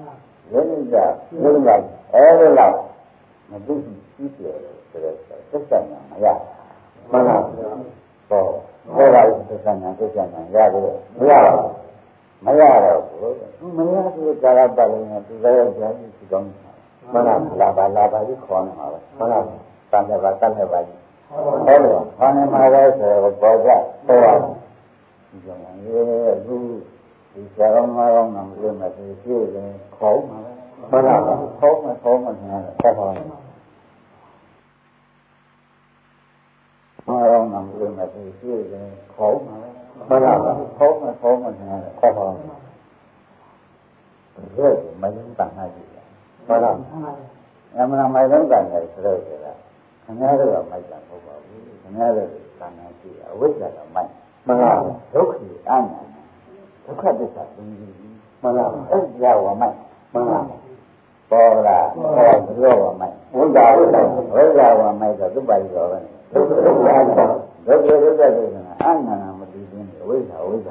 ရင်းကြရင်းလိုက်အဲ့လိုလောက်မသိရှိတယ်ဆိုတော့သက်ဆိုင်မှာမရမှန်လားဟောဟောပါသက်ဆိုင်မှာရတယ်မရတော့မရတော့ဘူးမရဘူးကာရပတ်လို့သူလည်းကြာကြည့်ကြည့်မှန်လားလာပါကြီးခေါ်နေမှာပဲမှန်လားတန်တဲ့ပါကြီးဟုတ်တယ်ခေါင်းနေမှာပဲဆိုတော့ပေါ်ကြပေါ်ဒီကြောင့်အခုဒီစာရောင်းမရောင်းမှမလို့မသိရှိရင်ခေါင်းမှာပဲမှန်လားခေါင်းမှာနေတယ်ဆက်ပါမရောင်းမှမလို့မသိရှိရင်ခေါင်းမှာပဲမှန်လားခေါင်းမှာနေတယ်ဆက်ပါရဲမယုံတန်နိုင်ဘူးမှန်လားအမှန်မိုက်လုံးတန်တယ်ဆိုတော့ခင်ဗျားတို့ကမိုက်တာမဟုတ်ပါဘူးခင်ဗျားတို့တန်တယ်ရှိအဝိဇ္ဇာကမိုက်မှန်လားဒုက္ခအနန္တဒုက္ခသစ္စာသိပြီမှန်လားအဲ့ဒါဝမိုက်မှန်လားပေါ်လာပေါ်ပြောဝမိုက်ဝိဇ္ဇာဝမိုက်တော့သူ့ပါဠိတော်ပဲဒုက္ခဒုက္ခအနန္တမသိခြင်းဝိဇ္ဇာပဲဟုတ်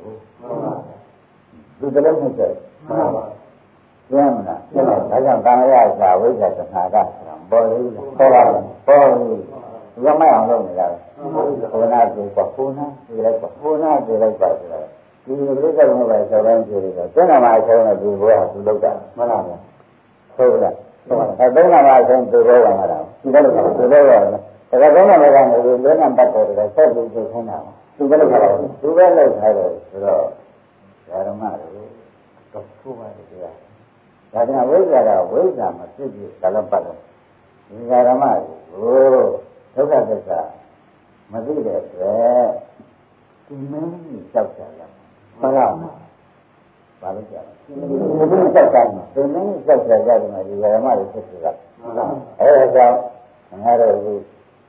သူတလည်းမကျမှန်ပါကျမ်းလားကျမ်းဒါကြောင့်ကာယစာဝိဇ္ဇာသနာကဆိုတာပေါ်လို့ခေါ်ပါပေါ်လို့ရမိုက်အောင်လုပ်နေတာဘုနာပြေပေါ့ဘုနာပြေလိုက်ပါဆိုတော့ဒီလိုပြိဿကလည်းပဲဆောင်းတိုင်းပြေတယ်ကျမ်းနာမှာအဆုံးနဲ့ဒီဘောကသူလောက်တာမှန်လားဟုတ်လားအဲသုံးနာမှာအဆုံးဒီဘောကမှာတော့ဒီလိုကဒီလိုရောဒါကသုံးနာမှာကနေလေးနံပါတ်ပေါ်တယ်ဆက်ပြီးသိခိုင်းတာသူပဲလောက်တာသူပဲလောက်ထားတယ်ဆိုတော့ဓမ္မတွေတော့ထိုးပါတယ်ကြာဒါကဝိဇ္ဇာကဝိဇ္ဇာမဖြစ်ဖြစ်ဒါလည်းပတ်တယ်ဒီဓမ္မကိုဒုက္ခသစ္စာမသိတဲ့အတွက်ဒီမင်းကြီးကြောက်ကြရမှန်လားဘာလို့ကြောက်ဒီမင်းကြောက်ကြမှာဒီမင်းကြောက်ကြရတယ်မှာဒီဓမ္မတွေဖြစ်နေတာမှန်လားအဲဒါကြောင့်ငါတို့တကယ်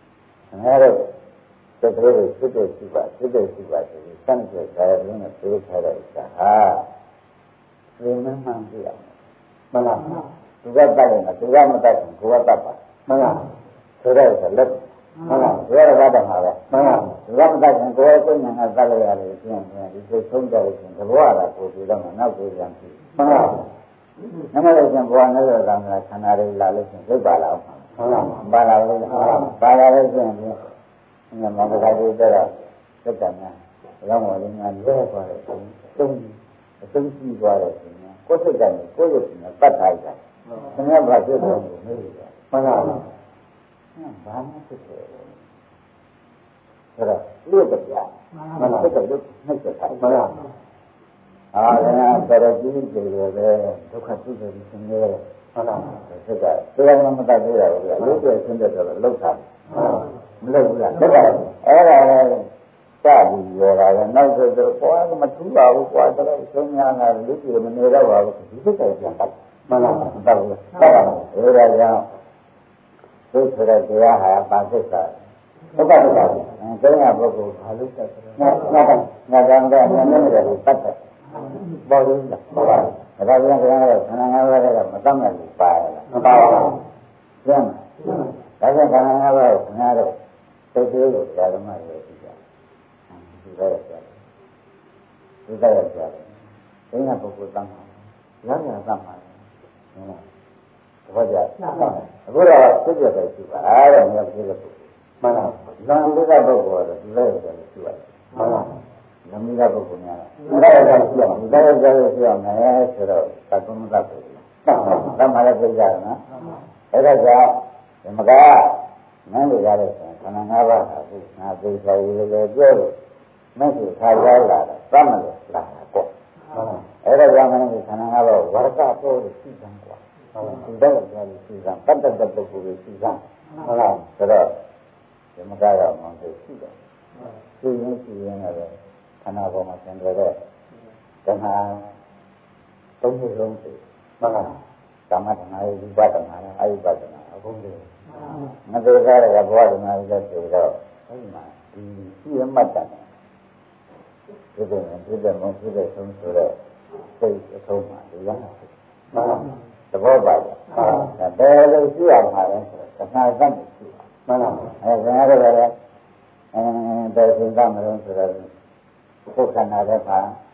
စစ်တဲ့ရှိပါဆိုပြီးစမ်းကြကြရတယ်နဲ့ပြောထားတဲ့ဥစ္စာဟာဒီမင်းမှန်ပြရမှန်လားသူကတတ်တယ်နော်သူကမတတ်ဘူးကိုကတတ်ပါမှန်လားဆိုတော့လက်မှန်လားဘယ်ရတာမှာလဲမှန်လားသူကမတတ်ရင်ကိုယ်ကိုယ်ညာကတတ်လိုက်ရတယ်ပြန်ဒီစိတ်ဆုံးကြလို့ရှင်သဘောရတာကိုပြီးတော့နောက်ကိုပြန်ကြည့်မှန်လားနမလို့ရှင်ဘဝနဲ့တော့ကံလားခန္ဓာတွေလာလို့ရှင်သိပါလားမှန်လားပါလာလို့ပါလာလို့ရှင်ဒီမှာမကတိတော့သက္ကနာရောင်းတော်လေးများလဲသွားတယ်သုံးရှိသွားတယ်ရှင်ကိုယ်စိတ်ကနေကိုယ်ရုပ်နဲ့ပတ်ထားကြ။ခင်ဗျားဘာဖြစ်လို့လဲမေးတယ်။မှန်လား။ဘာမှဖြစ်တယ်။ဒါတော့လူ့တရားမှန်လား။တဲ့လူနှိမ့်တဲ့မှန်လား။အာရဏတရကြီးတွေလည်းဒုက္ခသုတ္တရီရှင်နေတယ်မှန်လား။စိတ်ကတရားမှမတတ်သေးတာဘူး။အလုပ်တွေဆင်းတဲ့တော့လောက်တာ။မလုပ်ဘူးလား။ဒါကအဲ့ဒါလည်းစပြီးရောတာကနောက်ဆိုတော့ကွာမထူးပါဘူးကွာတော့ဆုံးများလာလူကြီးမနေတော့ပါဘူးဒီစိတ်ကပြန်ပတ်မှန်လားပတ်ဘူးပတ်ပါဘူးဒါကြောင့်သိဆိုတဲ့တရားဟာပါသစ္စာဒုက္ခသစ္စာကျင်းရပုဂ္ဂိုလ်ဘာလို့တက်ငါကြောင့်တော့နည်းနည်းတွေပတ်တယ်ပေါ်လို့ဟုတ်ပါဘူးဒါကြောင့်ကျွန်တော်ကခန္ဓာငါးပါးကတော့မတတ်နိုင်ဘူးပါရလားမပါဘူးကျင်းဒါကြောင့်ခန္ဓာငါးပါးကိုခင်ဗျားတို့သိသေးလို့ဓမ္မတွေသိကြဒီလိုရတယ်ဒီလိုရတယ်ဒိဋ္ဌပုဂ္ဂိုလ်တမ်းမှာလမ်းညာတမ်းမှာဟုတ်လားအခုတော့သိကြတယ်ရှိပါအဲ့ဒါမျိုးပြည့်တဲ့ပုဂ္ဂိုလ်မှန်လားလမ်းဒိဋ္ဌပုဂ္ဂိုလ်ကတော့ဒီလိုရတယ်ရှိပါတယ်မှန်လားလမ်းဒိဋ္ဌပုဂ္ဂိုလ်များဒါရတယ်ရှိအောင်ဒါရတယ်ရှိအောင်လည်းဆိုတော့သတ္တမတ္တပုဂ္ဂိုလ်တမ်းမှာလည်းသိကြတယ်နော်အဲ့ဒါကြောင့်ဒီမကနန်းတွေရတဲ့ခန္ဓာ၅ပါးဟာအခုငါသိချာရည်လည်းပြောလို့မရှိခါရောက်လာတာသတ်မလို့လာတာပေါ့အဲ့ဒါကြောင့်မင်းခန္ဓာ၅ပါးဝရကပို့လို့ရှိစမ်းကွာဒီတော့ကြာလို့ရှိစမ်းတတ်တတ်ပုဂ္ဂိုလ်ရှိစမ်းဟုတ်လားဆိုတော့ဒီမကတော့မှန်းသိရှိတယ်ရှိရင်လည်းခန္ဓာပေါ်မှာသင်တယ်တဲ့ဓမ္မသုံးခုလုံးသိဟုတ်လားဓမ္မဓမ္မရဲ့ဝိပဿနာနဲ့အဝိပဿနာအကုန်သိမသေးကြတဲ့ဘဝဓမ္မရဲ့ဆိုတော့အဲ့မှာဒီရှိရမှတ်တယ်ဒီတဲ့မဟုတ်တဲ့ဆုံးဆိုတော့စိတ်အဆုံးမှာဒီရဟန်းမှန်လားသဘောပါလားဒါဘယ်လိုရှိအောင်မှာလဲဆိုတော့သနာသတ်ရှိမှန်လားအဲဒါရတယ်ဘယ်စဉ်းစားမလို့ဆိုတော့ကိုယ်ခန္ဓာတဲ့မှာ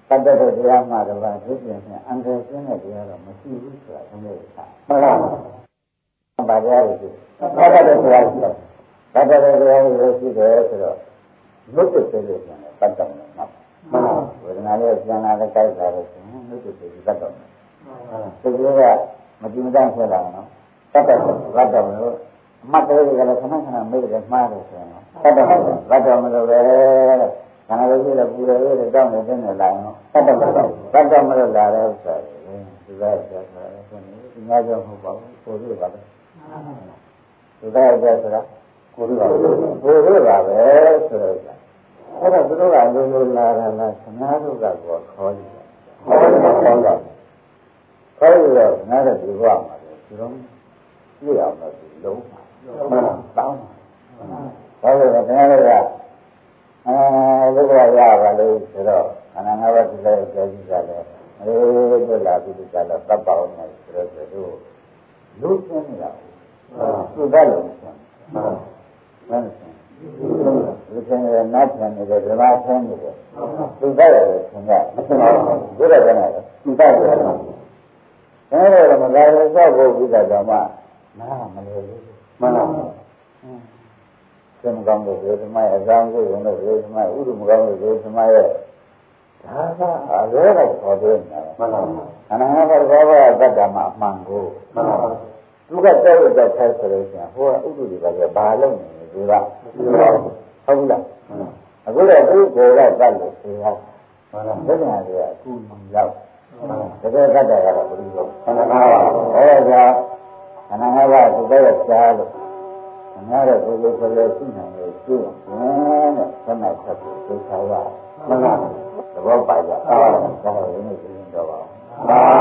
တ်တဲ့တရားမှတော့ဘာဖြစ်ပြန်လဲအန္တရာယ်ရှင်းတဲ့တရားတော့မရှိဘူးဆိုတာသမေချာဟုတ်လားဘာတရားလဲတတ်တဲ့တရားရှိတယ်တတ်တဲ့တရားတွေရှိတယ်ဆိုတော့မြုပ်တဲ့လို့ပြန်တယ်တတ်တယ်နော်ဝေဒနာလေးပြန်လာတဲ့ကြိုက်လာတဲ့ဆိုရင်မြုပ်တဲ့တတ်တယ်ဒီလိုကမကြည့်မတတ်ဖြစ်လာနော်တတ်တယ်လို့အမှတ်တရတွေကလည်းခဏခဏမေ့တယ်မှားတယ်ဆိုရင်တတ်တယ်မလို့ပဲခန္ဓာကိုယ်ကြီးလည်းပူတယ်လို့တောင်းနေတယ်လာရင်တတ်တယ်မလို့လာတဲ့ဥစ္စာဒီကကျတော့ဆိုရင်ဒီများကြောင့်မဟုတ်ပါဘူးကိုယ်တို့ပါပဲဒီကကျဆိုတာကိုယ်တို့ပါပဲဆိုတော့အဲ့တော့သူတို့ကလုံးလုံးလာတာလားခဏတို့ကခေါ်ကြည့်ခေါ်တော့ငါတို့ဒီဘဝမှာဒီတော့ပြည့်အောင်လို့လုံးမှာတောင်းဘာလို့လဲခင်ဗျားတို့ကဘုရားရပါလို့ဆိုတော့ခန္ဓာ၅ပါးဒီလိုကြည့်ကြတယ်တွေ့လာပြီးကြတော့သတ်ပါအောင်မယ်ဆိုတော့လူရှင်းနေတာသူကလည်းရှင်းမင်းရှင်းလူရှင်းနေတယ်နတ်ရှင်းနေတယ်ဓမ္မရှင်းနေတယ်သူကလည်းရှင်းရတယ်မရှင်းပါဘူးဘုရားကလည်းသူကလည်းအဲ့ဒါတော့မသာလို့စောက်ဖို့ပြီးတာတော့မှနားမလို့မှန်လားသင်္ကောင်းလို့ဒီသမိုင်းအကြောင်းကိုဝင်လို့ဒီသမိုင်းဥဒ္ဓမကောင်းလို့ဒီသမိုင်းရဲ့ဒါကအရောတော့ခေါ်တယ်မှန်လားခန္ဓာငါးပါးဘောကတတ်တာမှအမှန်ကိုမှန်ပါသူကတဲ့ရတဲ့ထိုက်ဆိုလို့ရှိရင်ဟိုကဥဒ္ဓတွေပဲဘာလို့နေလဲဒီကဟုတ်လားအခုတော့သူ့ကိုယ်ကတတ်လို့ဆိုရမှန်လားဘယ်ညာတွေကအခုရောက်တကယ်တတ်တာကတော့ဘယ်လိုလဲခန္ဓာငါးပါးဟောကြောင့်ခန္ဓာငါးပါးသူတဲ့ကြားလို့ငါတို့ကိုယ်ကိုယ်လည်းသိနိုင်လို့ကျင့်တယ်တဲ့ဆန္ဒချက်ကိုသိချာရမှန်လားသဘောပါကြအားဒါတော့ရင်းနေကြတော့ပါ